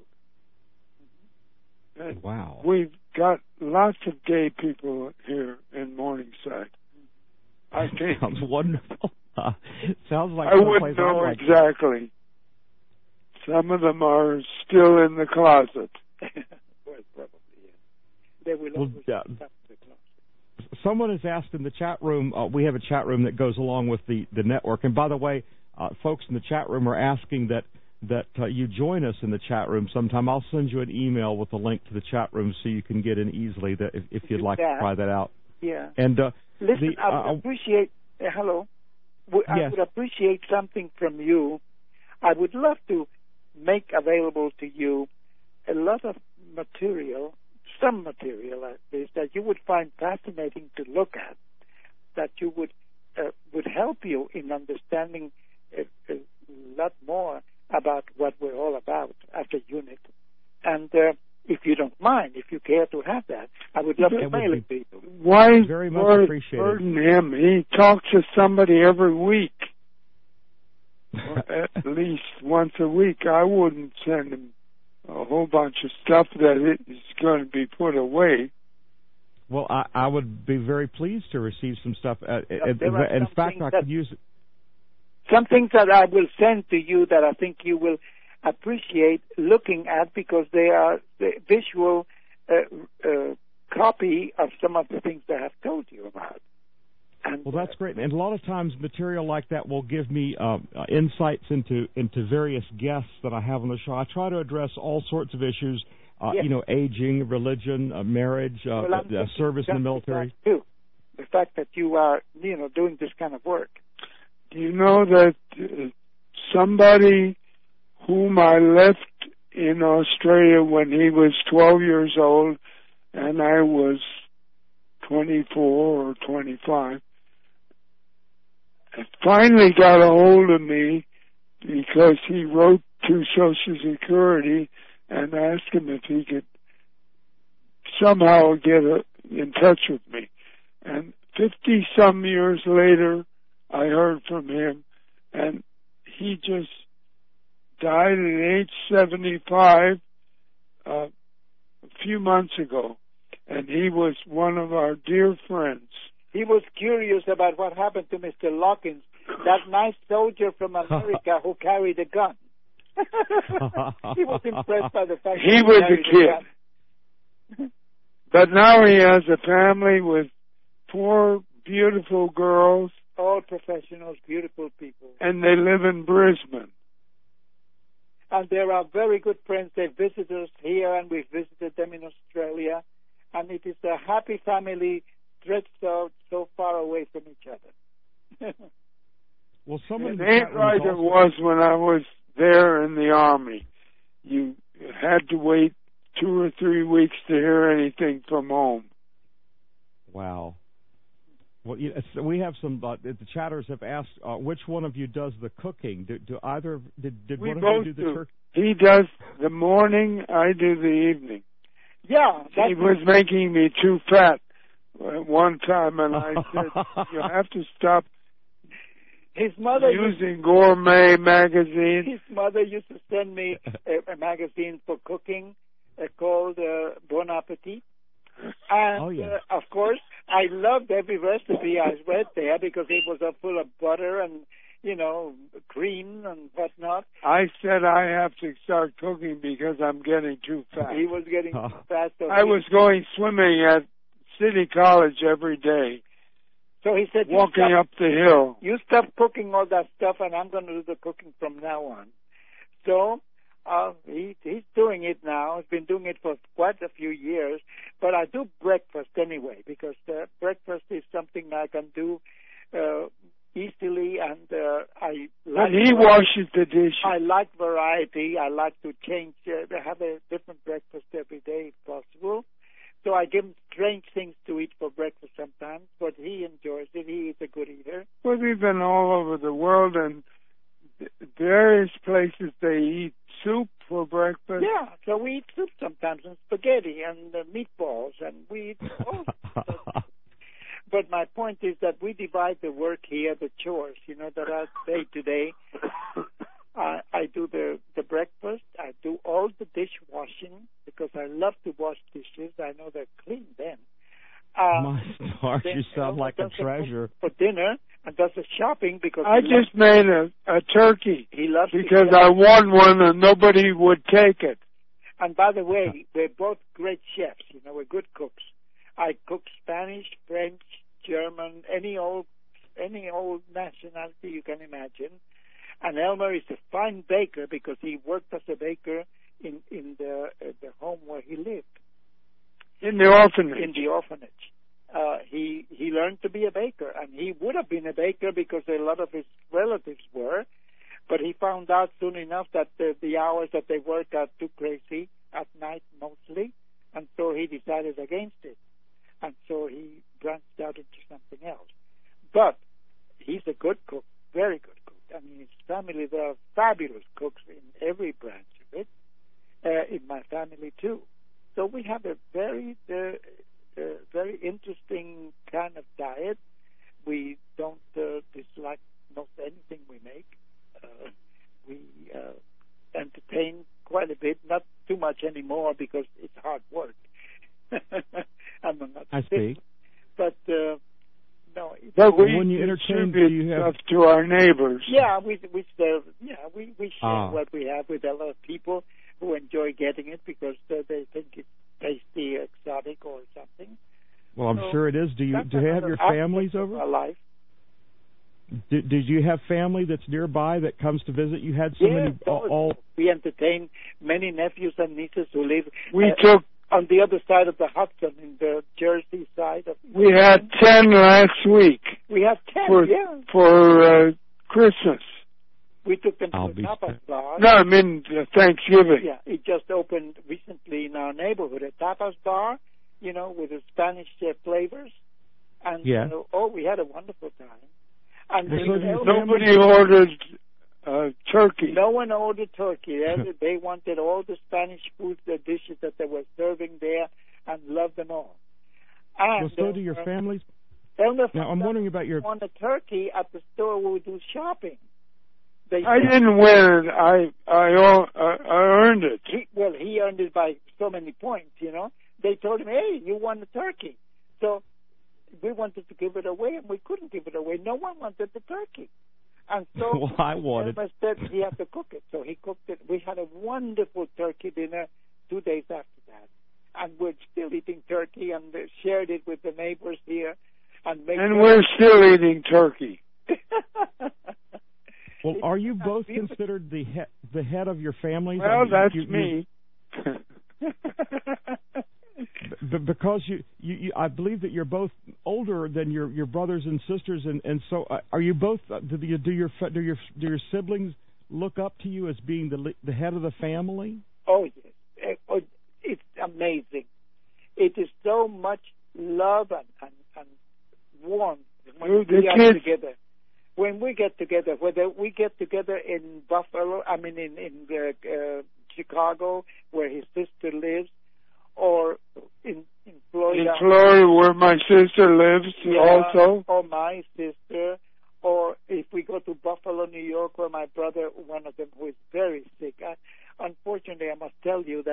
And wow. We've got lots of gay people here in Morningside. I think. Sounds wonderful. Uh, sounds like I wouldn't know like exactly. Some of them are still in the closet. Well, probably, yeah. They will well, always yeah. come to the closet. Someone has asked in the chat room, uh, we have a chat room that goes along with the, the network. And by the way, uh, folks in the chat room are asking that, that uh, you join us in the chat room sometime. I'll send you an email with a link to the chat room so you can get in easily that if, if you'd like that. to try that out. Yeah. And uh, Listen, the, I would uh, appreciate, uh, hello, I yes. would appreciate something from you. I would love to make available to you a lot of material, some material at least, that you would find fascinating to look at, that you would uh, would help you in understanding a, a lot more about what we're all about as a unit. And uh, if you don't mind, if you care to have that, I would love to mail it to you. Why very much appreciated. burden him? He talks to somebody every week. At least once a week. I wouldn't send him a whole bunch of stuff that is going to be put away. Well, I, I would be very pleased to receive some stuff. Uh, Yep, in in fact, I could use it. Some things that I will send to you that I think you will appreciate looking at, because they are the visual uh, uh, copy of some of the things that I have told you about. And, well, that's great. And a lot of times material like that will give me uh, uh, insights into, into various guests that I have on the show. I try to address all sorts of issues, uh, yes. you know, aging, religion, uh, marriage, uh, well, uh, service in the military. Too. The fact that you are, you know, doing this kind of work. Do you know that uh, somebody whom I left in Australia when he was twelve years old and I was twenty-four or twenty-five, finally got a hold of me because he wrote to Social Security and asked him if he could somehow get a, in touch with me. And fifty-some years later, I heard from him, and he just died at age seventy-five uh, a few months ago, and he was one of our dear friends. He was curious about what happened to Mister Lockins, that nice soldier from America who carried a gun. He was impressed by the fact he that he was carried a kid. a gun. But now he has a family with four beautiful girls. All professionals, beautiful people. And they live in Brisbane. And there are very good friends. They visit us here, and we've visited them in Australia. And it is a happy family stretched out so far away from each other. Well, someone it ain't like it was when I was there in the Army. You had to wait two or three weeks to hear anything from home. Wow. Well, you know, we have some. Uh, the chatters have asked uh, which one of you does the cooking. Do, do either did, did we one both of you do the do. turkey? He does the morning. I do the evening. Yeah, he was making me too fat at one time, and I said, "You have to stop." His mother using used, gourmet magazines. His mother used to send me a, a magazine for cooking, uh, called uh, Bon Appetit. And, oh, yeah. uh, of course, I loved every recipe I read there because it was uh, full of butter and, you know, cream and whatnot. I said I have to start cooking because I'm getting too fat. He was getting oh. too fat. So I was going swimming at City College every day. So he said, walking stop, up the hill. You stop cooking all that stuff, and I'm going to do the cooking from now on. So uh, he, he's doing it now. He's been doing it for quite a few years. But I do breakfast anyway because uh, breakfast is something I can do uh, easily, and uh, I like. And he washes the dishes. I like variety. I like to change, uh, have a different breakfast every day if possible. So I give him strange things to eat for breakfast sometimes, but he enjoys it. He is a good eater. Well, we've been all over the world, and various places they eat soup for breakfast. Yeah, so we eat soup sometimes, and spaghetti, and uh, meatballs, and we eat all. But my point is that we divide the work here, the chores, you know, that are day to day. I, I do the, the breakfast. I do all the dishwashing because I love to wash dishes. I know they're clean then. Uh, My stars, you sound like a treasure. For dinner, and does the shopping because I just made a, a turkey. He loves because I won one and nobody would take it. And by the way, we're both great chefs. You know, we're good cooks. I cook Spanish, French, German, any old, any old nationality you can imagine. And Elmer is a fine baker because he worked as a baker in in the uh, the home where he lived. In the orphanage. In the orphanage. Uh, he he learned to be a baker, and he would have been a baker because a lot of his relatives were, but he found out soon enough that the, the hours that they work are too crazy, at night mostly, and so he decided against it. And so he branched out into something else. But he's a good cook, very good cook. I mean, his family, there are fabulous cooks in every branch of it, uh, in my family too. So we have a very, uh, uh, very interesting kind of diet. We don't uh, dislike most anything we make. Uh, we uh, entertain quite a bit, not too much anymore because it's hard work. I'm not I speak. But uh, no. But we when you entertain, do you have stuff to our neighbors? Yeah, we we serve. Yeah, we we share ah. what we have with a lot of people who enjoy getting it because uh, they think it's tasty, exotic, or something. Well, I'm so sure it is. Do you do you have your families over? Our life. Did, did you have family that's nearby that comes to visit? You had so yeah, many. All, all we entertain many nephews and nieces who live. We uh, took. On the other side of the Hudson, in the Jersey side of. We had ten last week. We had ten, for, yeah. For uh, Christmas. We took them I'll to the tapas bar. No, I mean uh, Thanksgiving. Yeah, it just opened recently in our neighborhood, a tapas bar, you know, with the Spanish uh, flavors. And yeah. uh, oh, we had a wonderful time. And so nobody ordered uh, turkey. No one ordered turkey. They, they wanted all the Spanish food, the dishes that they were serving there, and loved them all. And, well, so do uh, your families? Elmer Now, I'm wondering about your... on a turkey at the store where we do shopping. They I didn't win it. I I, I earned it. He, well, he earned it by so many points, you know. They told him, hey, you won the turkey. So we wanted to give it away, and we couldn't give it away. No one wanted the turkey. And so well, I wanted. Elmer said he had to cook it. So he cooked it. We had a wonderful turkey dinner two days after that. And we're still eating turkey and shared it with the neighbors here. And, and we're still eating turkey. Well, are you both considered the head, the head of your families? Well, I mean, that's you, me. B- because you, you, you, I believe that you're both older than your, your brothers and sisters, and, and so uh, are you both? Uh, do, you, do your do your do your siblings look up to you as being the the head of the family? Oh yes, it's amazing. It is so much love and and, and warmth when the we are kids. together. When we get together, whether we get together in Buffalo, I mean in in uh, uh, Chicago, where his sister lives, or in in Florida. In Florida, where my sister lives, yeah, also. Or my sister, or if we go to Buffalo, New York, where my brother, one of them who is very sick. I, unfortunately, I must tell you that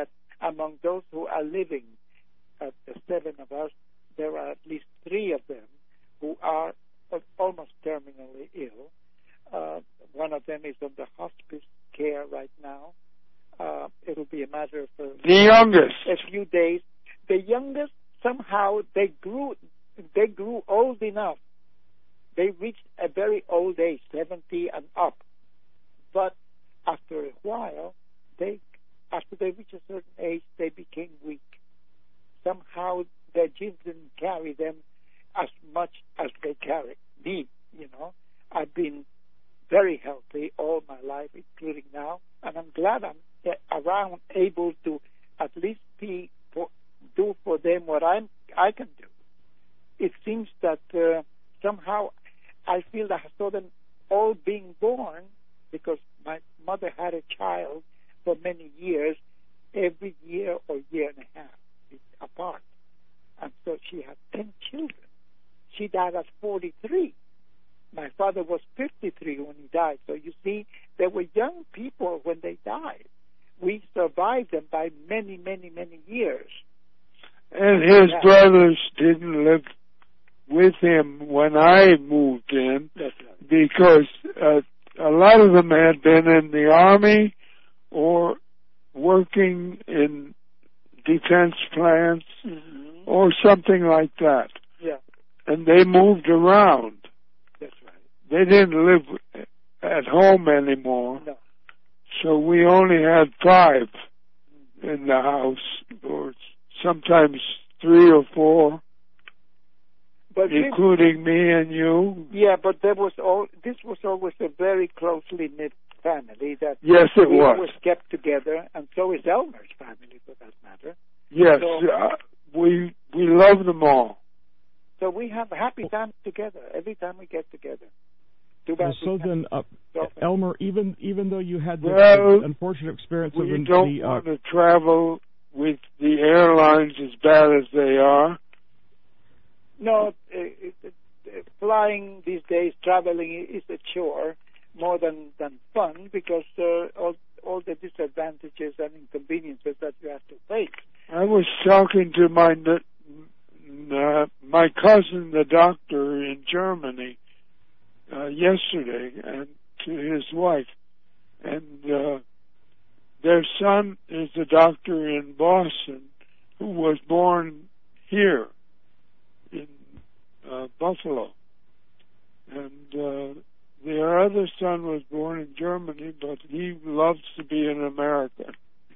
among those who are living, uh, the seven of us, there are at least three of them who are almost terminally ill. Uh, one of them is on the hospice care right now. Uh, it'll be a matter of uh, the youngest. a few days. The youngest, somehow, they grew, they grew old enough. They reached a very old age, seventy and up. But after a while, they, after they reached a certain age, they became weak. Somehow, their genes didn't carry them as much as they carry me, you know. I've been very healthy all my life, including now, and I'm glad I'm around, able to at least be for, do for them what I'm I can do. It seems that uh, somehow I feel that I saw them all being born, because my mother had a child for many years, every year or year and a half apart, and so she had ten children. She died at forty-three. My father was fifty-three when he died. So you see, they were young people when they died. We survived them by many, many, many years. And his yeah. brothers didn't live with him when I moved in, That's right. because uh, a lot of them had been in the Army or working in defense plants mm-hmm. or something like that. Yeah. And they moved around. That's right. They didn't live at home anymore. No. So we only had five in the house, or sometimes three or four, but including this, me and you. Yeah, but there was all. This was always a very closely knit family. That yes, it we was. always kept together, and so is Elmer's family, for that matter. Yes, so, uh, we we love them all. So we have happy times together every time we get together. Too bad well, so then, uh, Elmer, even even though you had this well, unfortunate experience we of the, don't the, uh, want to travel with the airlines as bad as they are. No, it, it, it, flying these days, traveling is a chore more than, than fun, because uh, all all the disadvantages and inconveniences that you have to face. I was talking to my uh, my cousin, the doctor in Germany, uh, yesterday, and to his wife, and uh, their son is a doctor in Boston who was born here in uh, Buffalo, and uh, their other son was born in Germany, but he loves to be an American.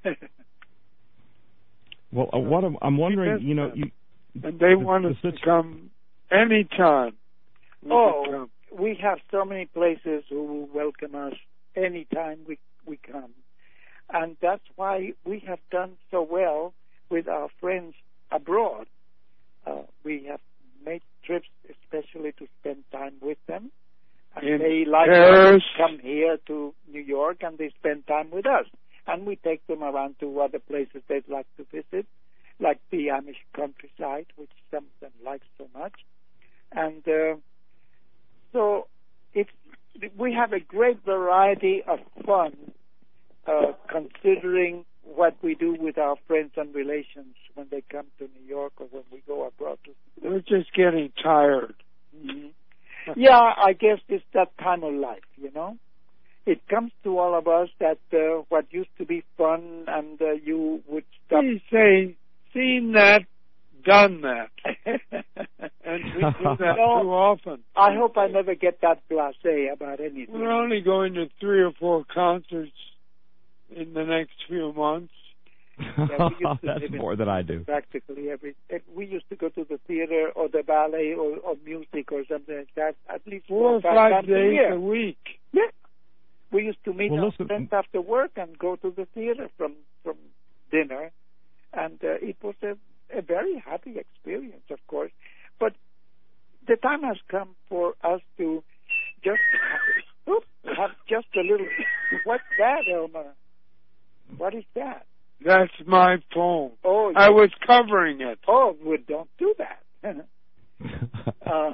Well, uh, what I'm, I'm wondering, you know, you, and they the, want us the, to come anytime. Oh, we have so many places who will welcome us anytime we we come, and that's why we have done so well with our friends abroad. Uh, we have made trips especially to spend time with them, and in they like Paris. to come here to New York, and they spend time with us. And we take them around to other places they'd like to visit, like the Amish countryside, which some of them like so much. And uh, so it's, we have a great variety of fun, uh, considering what we do with our friends and relations when they come to New York or when we go abroad. We're just getting tired. Mm-hmm. Yeah, I guess it's that time of life, you know. It comes to all of us that uh, what used to be fun, and uh, you would stop. We say, seen that, done that. And we do that no, too often. I hope I never get that blasé about anything. We're only going to three or four concerts in the next few months. Yeah, that's more than I do. Practically every. We used to go to the theater or the ballet or, or music or something like that at least four or five, five days a, year. a week. Yeah. We used to meet well, our listen, friends after work and go to the theater from from dinner, and uh, it was a, a very happy experience, of course. But the time has come for us to just have, have just a little. What's that, Elmer? What is that? That's my phone. Oh, I was covering it. Oh, well, don't do that. uh,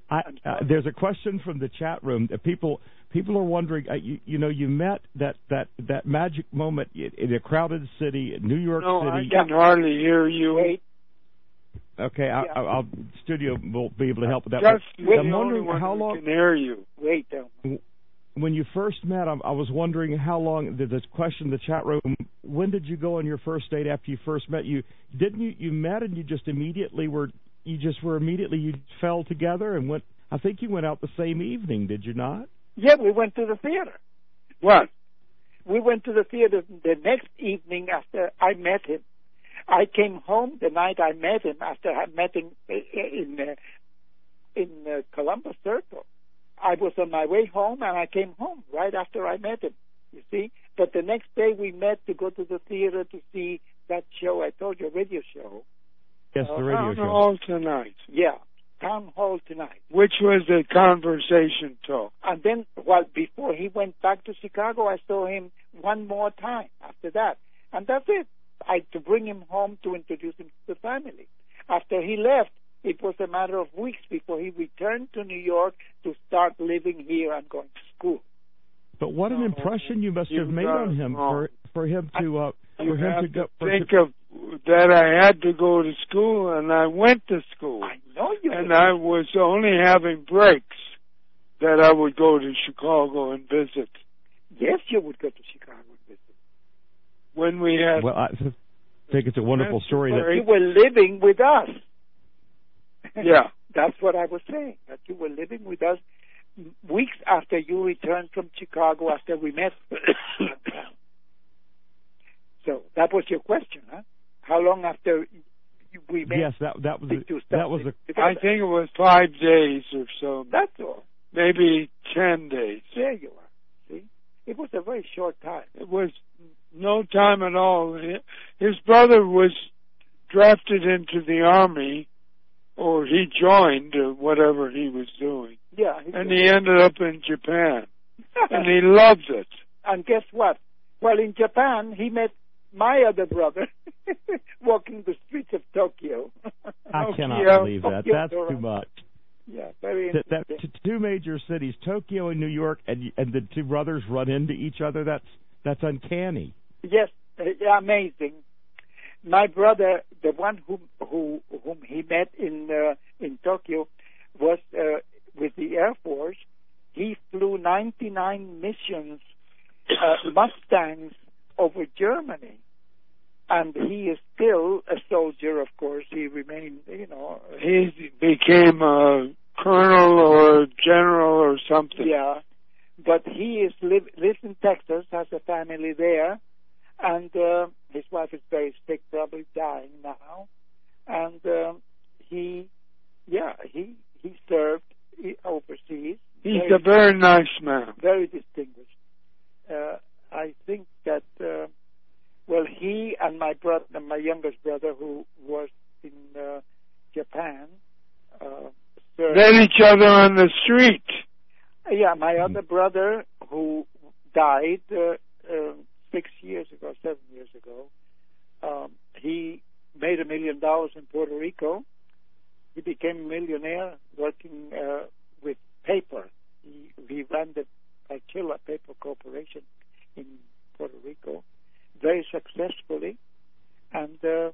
I, uh, there's a question from the chat room that people people are wondering. Uh, you, you know, you met that, that, that magic moment in, in a crowded city, New York no, City. No, I can hardly hear you. Wait. Okay, I, yeah. I'll studio will be able to help with that. Just but I'm wondering how long. Can hear you. Wait. Um, when you first met, I, I was wondering how long. The, the question in the chat room: when did you go on your first date after you first met? You didn't you you met and you just immediately were. You just were immediately, you fell together and went, I think you went out the same evening, did you not? Yeah, we went to the theater. What? We went to the theater the next evening after I met him. I came home the night I met him after I met him in, uh, in uh, Columbus Circle. I was on my way home and I came home right after I met him, you see. But the next day we met to go to the theater to see that show I told you, radio show. Yes, the radio Town show. Hall Tonight. Yeah, Town Hall Tonight. Which was a conversation talk. And then, well, before he went back to Chicago, I saw him one more time after that. And that's it. I had to bring him home to introduce him to the family. After he left, it was a matter of weeks before he returned to New York to start living here and going to school. But what an impression you must you have made on him for for him to uh, you for him have to go. To think of that I had to go to school, and I went to school. I know you. And I was only having breaks that I would go to Chicago and visit. Yes, you would go to Chicago and visit. When we had. Well, I think it's a wonderful story. But That you were living with us. Yeah. That's what I was saying, that you were living with us weeks after you returned from Chicago after we met. So that was your question, huh? How long after we met? Yes, that that was a, that was a. I think it was five days or so. That's all. Maybe ten days. There you are. See, it was a very short time. It was no time at all. His brother was drafted into the army, or he joined, or whatever he was doing. Yeah. He and he ended up in Japan, and he loved it. And guess what? Well, in Japan, he met my other brother walking the streets of Tokyo. I cannot Tokyo. believe that. Tokyo, That's Toronto. too much. Yeah, very That, interesting. that t- two major cities, Tokyo and New York, and and the two brothers run into each other. That's that's uncanny. Yes, uh, amazing. My brother, the one whom who whom he met in uh, in Tokyo, was uh, with the Air Force. He flew ninety-nine missions, uh, Mustangs over Germany, and he is still a soldier. Of course, he remained, you know. He became a colonel or a general or something. Yeah, but he is live, lives in Texas, has a family there, and uh, his wife is very sick, probably dying now, and um, he, yeah, he he served overseas. He's very, a very nice man. very distinguished. Uh, I think that uh, well, he and my brother, my youngest brother, who was in uh, Japan, uh, served. Met each other on the street. Yeah, my other brother, who died uh, uh, six years ago, seven years ago, um, he made a million dollars in Puerto Rico. He became a millionaire working uh, with paper. He, he ran the Aquila Paper Corporation in Puerto Rico very successfully, and uh,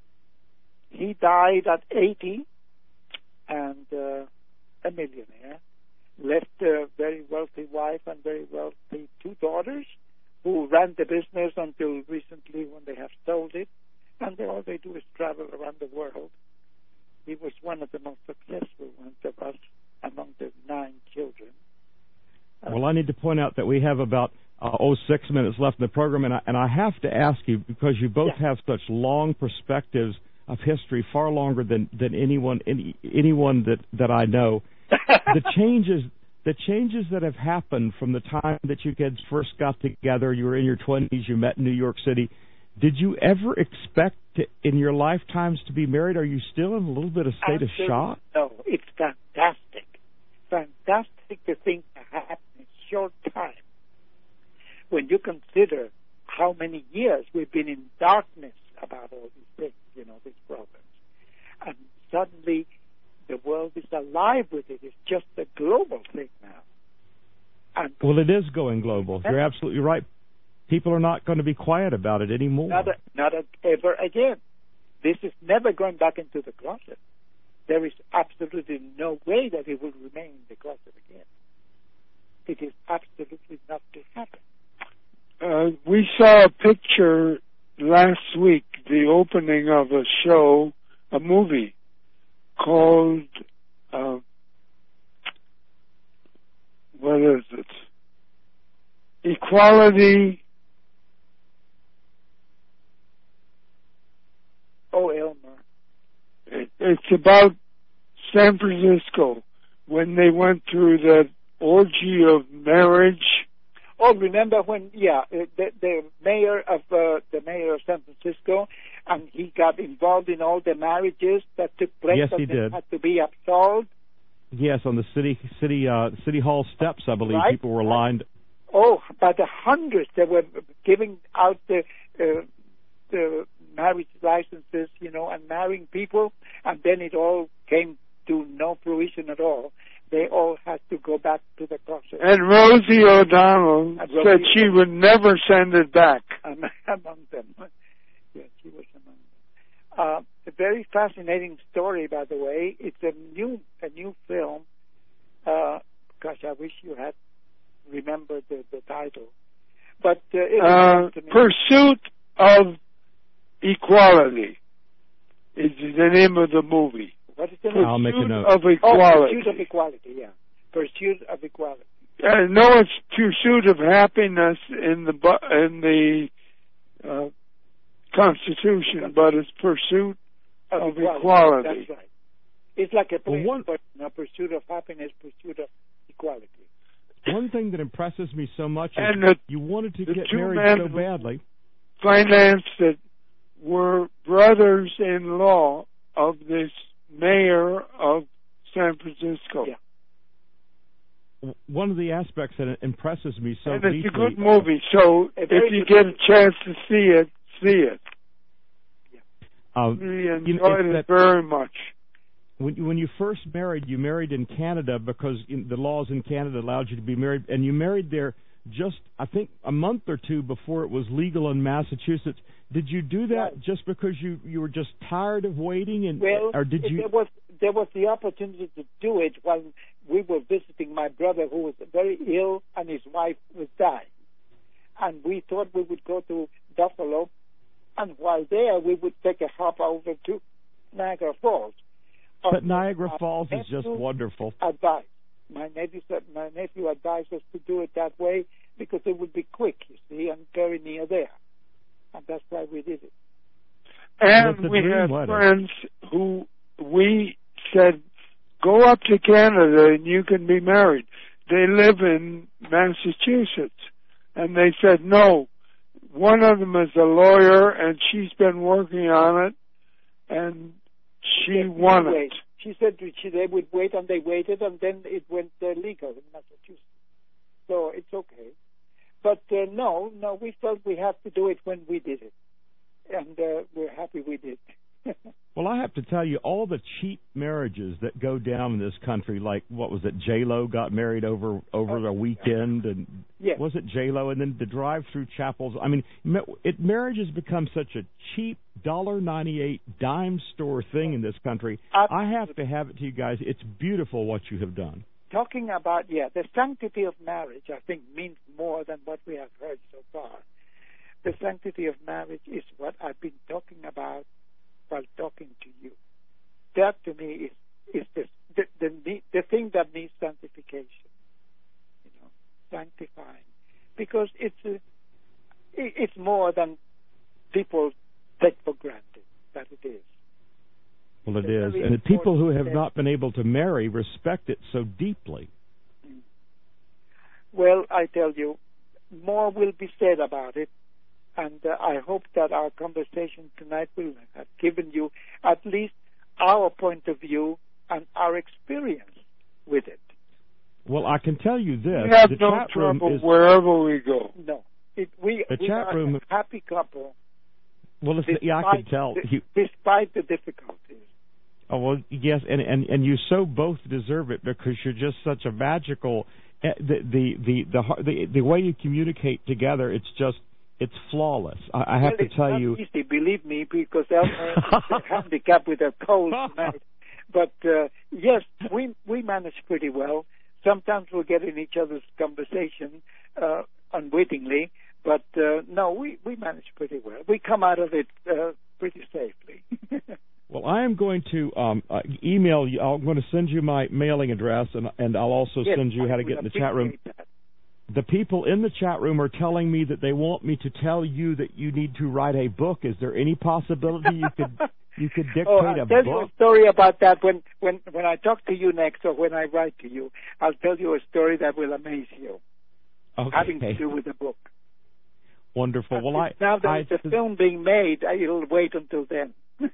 he died at eighty and uh, a millionaire. Left a very wealthy wife and very wealthy two daughters who ran the business until recently when they have sold it, and they, all they do is travel around the world. He was one of the most successful ones of us among the nine children. Uh, Well, I need to point out that we have about uh, oh six minutes left in the program, and I, and I have to ask you, because you both yeah. have such long perspectives of history, far longer than, than anyone any, anyone that, that I know. the changes the changes that have happened from the time that you kids first got together, you were in your twenties, you met in New York City. Did you ever expect to, in your lifetimes to be married? Are you still in a little bit of state Absolutely. of shock? No, it's fantastic. Fantastic to think that happened in a short time. When you consider how many years we've been in darkness about all these things, you know, these problems. And suddenly the world is alive with it. It's global thing now. And well, it is going global. You're absolutely right. People are not going to be quiet about it anymore. Not, a, not a, ever again. This is never going back into the closet. There is absolutely no way that it will remain in the closet again. It is absolutely not to happen. Uh, we saw a picture last week, the opening of a show, a movie called, uh, what is it? Equality. Oh, Elmer. It, it's about San Francisco when they went through that orgy of marriage. Oh, remember when? Yeah, the, the mayor of uh, the mayor of San Francisco, and he got involved in all the marriages that took place. Yes, he and did. Had to be absolved. Yes, on the city city uh, city hall steps, I believe Right. people were lined. Oh, by the hundreds, they were giving out the uh, the marriage licenses, you know, and marrying people, and then it all came to no fruition at all. They all had to go back to the process. And Rosie O'Donnell and said Rosie she would never send it back. Among them. Yes, she was among them. Uh, a very fascinating story, by the way. It's a new a new film. Uh, gosh, I wish you had remembered the, the title. But uh, it uh, Pursuit of Equality is the name of the movie. What is the Pursuit name? I'll make a note. of Equality. Oh, Pursuit of Equality, yeah. Pursuit of Equality. Uh, no, it's Pursuit of Happiness in the bu- in the uh, Constitution, but it's Pursuit of, of Equality. equality. That's right. It's like a well, one, but a pursuit of happiness, pursuit of equality. One thing that impresses me so much is and the, you wanted to the get two married men so badly. Financed it were brothers-in-law of this mayor of San Francisco. Yeah. One of the aspects that impresses me so and deeply. it's a good movie, so if you get a chance to see it, see it. Yeah. Uh, really enjoyed you know, it that, very much. When you, when you first married, you married in Canada because in, the laws in Canada allowed you to be married, and you married there just, I think, a month or two before it was legal in Massachusetts. Did you do that right. just because you, you were just tired of waiting, and well, or did you? There was there was the opportunity to do it when we were visiting my brother, who was very ill, and his wife was dying, and we thought we would go to Buffalo, and while there we would take a hop over to Niagara Falls. But Niagara Falls is just wonderful. Advice. My nephew said, my nephew advised us to do it that way because it would be quick, you see, and very near there. And that's why we did it. And we had friends who we said, go up to Canada and you can be married. They live in Massachusetts. And they said, no. One of them is a lawyer and she's been working on it. And she won it. She said she, they would wait, and they waited, and then it went uh, legal in Massachusetts. So it's okay. But uh, no, no, we felt we had to do it when we did it. And uh, we're happy we did. Well, I have to tell you, all the cheap marriages that go down in this country, like, what was it, J-Lo got married over over oh, a weekend, and yes. was it J-Lo? And then the drive-through chapels. I mean, it, marriage has become such a cheap, one dollar ninety-eight dime store thing in this country. Absolutely. I have to have it to you guys. It's beautiful what you have done. Talking about, yeah, the sanctity of marriage, I think, means more than what we have heard so far. The sanctity of marriage is what I've been talking about while talking to you. That, to me, is is the the the, the thing that needs sanctification. You know, sanctifying, because it's a, it's more than people take for granted that it is. Well, it it's is, and the people who have not been able to marry respect it so deeply. Well, I tell you, more will be said about it. And uh, I hope that our conversation tonight will have given you at least our point of view and our experience with it. Well, I can tell you this. We have the no chat trouble room is, wherever we go. No. It, we the we chat are room, a happy couple. Well, yeah, I can tell. The, despite the difficulties. Oh, well, yes, and, and, and you so both deserve it because you're just such a magical. The the the the the, the way you communicate together, it's just it's flawless. I, I have well, to tell it's you. Not easy, believe me, because Elmer is handicapped with a cold tonight. But uh, yes, we we manage pretty well. Sometimes we'll get in each other's conversation uh, unwittingly, but uh, no, we we manage pretty well. We come out of it uh, pretty safely. Well, I am going to um, uh, email you. I'm going to send you my mailing address, and and I'll also yes, send you I how to get in the chat room. That. The people in the chat room are telling me that they want me to tell you that you need to write a book. Is there any possibility you could you could dictate oh, I'll a tell book? you a story about that when, when, when I talk to you next, or when I write to you. I'll tell you a story that will amaze you, okay. having to do with the book. Wonderful. Well, I now that I, it's a film being made, it'll wait until then.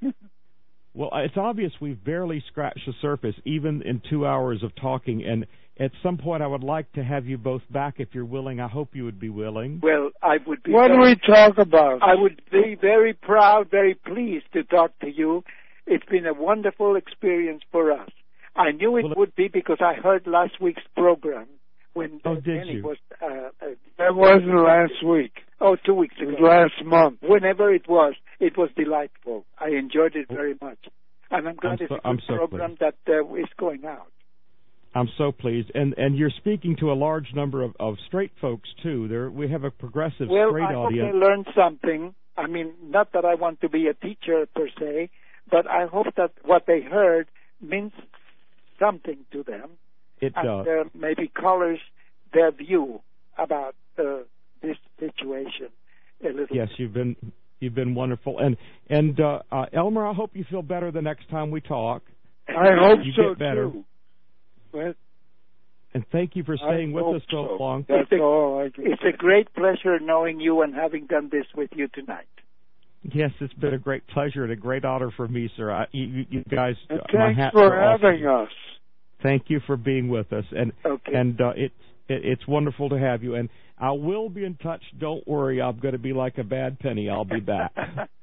Well, it's obvious we've barely scratched the surface, even in two hours of talking. And at some point, I would like to have you both back if you're willing. I hope you would be willing. Well, I would be. What do we talk about? I would be very proud, very pleased to talk to you. It's been a wonderful experience for us. I knew it well, would be because I heard last week's program when oh, did Penny you? was. Uh, uh, that wasn't last week. Oh, two weeks ago. It was last month. Whenever it was, it was delightful. I enjoyed it very much. And I'm glad I'm it's so, a I'm good so program pleased. that uh, is going out. I'm so pleased. And and you're speaking to a large number of, of straight folks, too. There, we have a progressive well, straight I audience. Well, I hope they learned something. I mean, not that I want to be a teacher per se, but I hope that what they heard means something to them. It and, does. Uh, maybe colors their view about uh, this situation a little Yes, bit. you've been you've been wonderful. And and uh, uh, Elmer, I hope you feel better the next time we talk. I hope you so get better. too. Well, and thank you for staying I with us so, so long. That's it's a, all I can It's a great pleasure knowing you and having done this with you tonight. Yes, it's been a great pleasure and a great honor for me, sir. I, you, you guys, and uh, my thanks hats for are having off. us. Thank you for being with us, and okay. and uh, it's it, it's wonderful to have you. And I will be in touch. Don't worry, I'm going to be like a bad penny. I'll be back.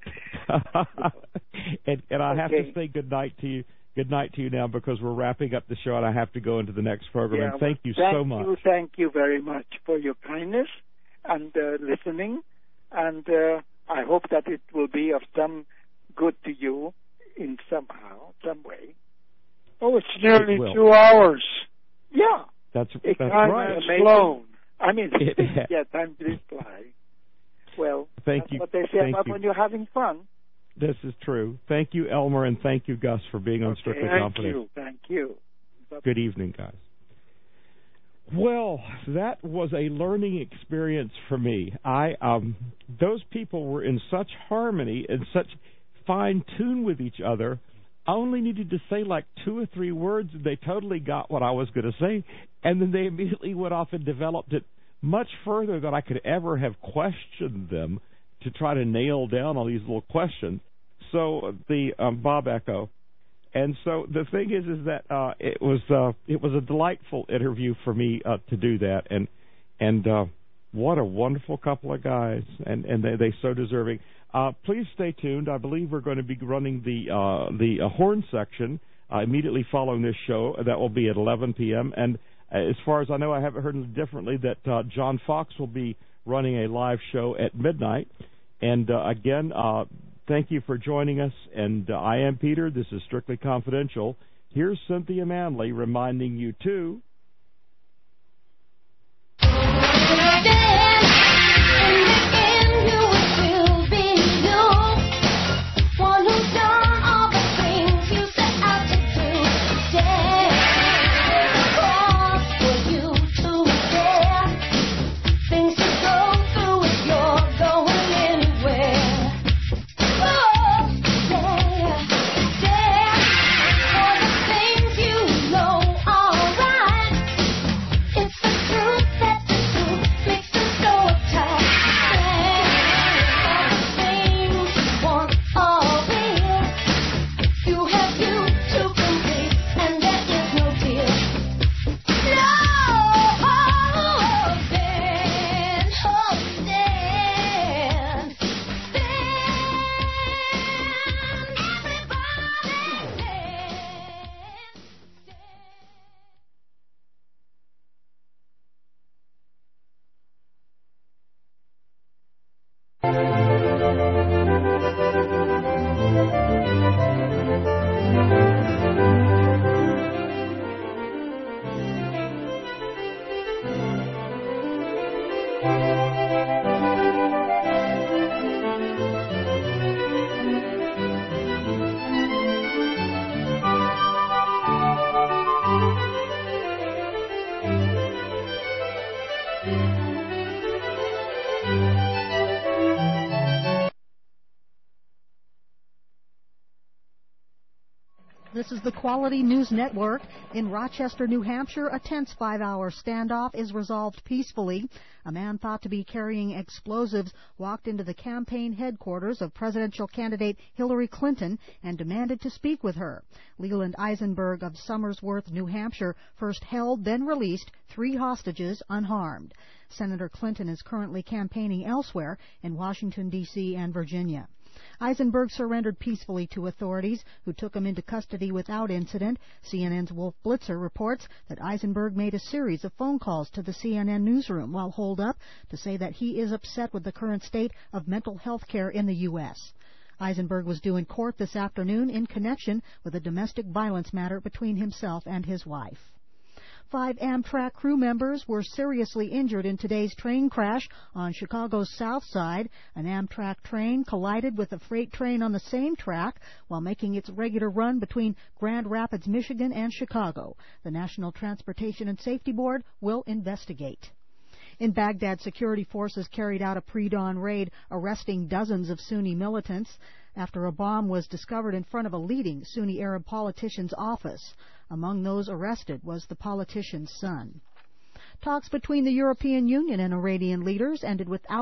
and and I okay. have to say good night to you. Good night to you now because we're wrapping up the show and I have to go into the next program. Yeah, and thank you thank so much. You, thank you very much for your kindness and uh, listening, and uh, I hope that it will be of some good to you in somehow, some way. Oh, it's nearly it two hours. Yeah. That's, it that's time right. has flown. I mean, it, yeah, time did fly. Well, thank that's you. what they say thank about you. when you're having fun. This is true. Thank you, Elmer, and thank you, Gus, for being on Okay. Strictly Thank Confidential. you. Thank you. Bye-bye. Good evening, guys. Well, that was a learning experience for me. I um, those people were in such harmony and such fine tune with each other. I only needed to say like two or three words, and they totally got what I was going to say, and then they immediately went off and developed it much further than I could ever have questioned them to try to nail down all these little questions. So the um, Bob Echo. And so the thing is, is that uh, it was uh, it was a delightful interview for me uh, to do that, and and uh, what a wonderful couple of guys, and and they they so deserving. Uh, please stay tuned. I believe we're going to be running the uh, the uh, horn section uh, immediately following this show. That will be at eleven p.m. And uh, as far as I know, I haven't heard differently that uh, John Fox will be running a live show at midnight. And uh, again. Uh, Thank you for joining us, and uh, I am Peter. This is Strictly Confidential. Here's Cynthia Manley reminding you to... This is the Quality News Network. In Rochester, New Hampshire, a tense five-hour standoff is resolved peacefully. A man thought to be carrying explosives walked into the campaign headquarters of presidential candidate Hillary Clinton and demanded to speak with her. Leland Eisenberg of Somersworth, New Hampshire, first held, then released three hostages unharmed. Senator Clinton is currently campaigning elsewhere in Washington, D C and Virginia. Eisenberg surrendered peacefully to authorities, who took him into custody without incident. C N N's Wolf Blitzer reports that Eisenberg made a series of phone calls to the C N N newsroom while holed up to say that he is upset with the current state of mental health care in the U S Eisenberg was due in court this afternoon in connection with a domestic violence matter between himself and his wife. Five Amtrak crew members were seriously injured in today's train crash on Chicago's South Side. An Amtrak train collided with a freight train on the same track while making its regular run between Grand Rapids, Michigan and Chicago. The National Transportation and Safety Board will investigate. In Baghdad, security forces carried out a pre-dawn raid arresting dozens of Sunni militants after a bomb was discovered in front of a leading Sunni Arab politician's office. Among those arrested was the politician's son. Talks between the European Union and Iranian leaders ended without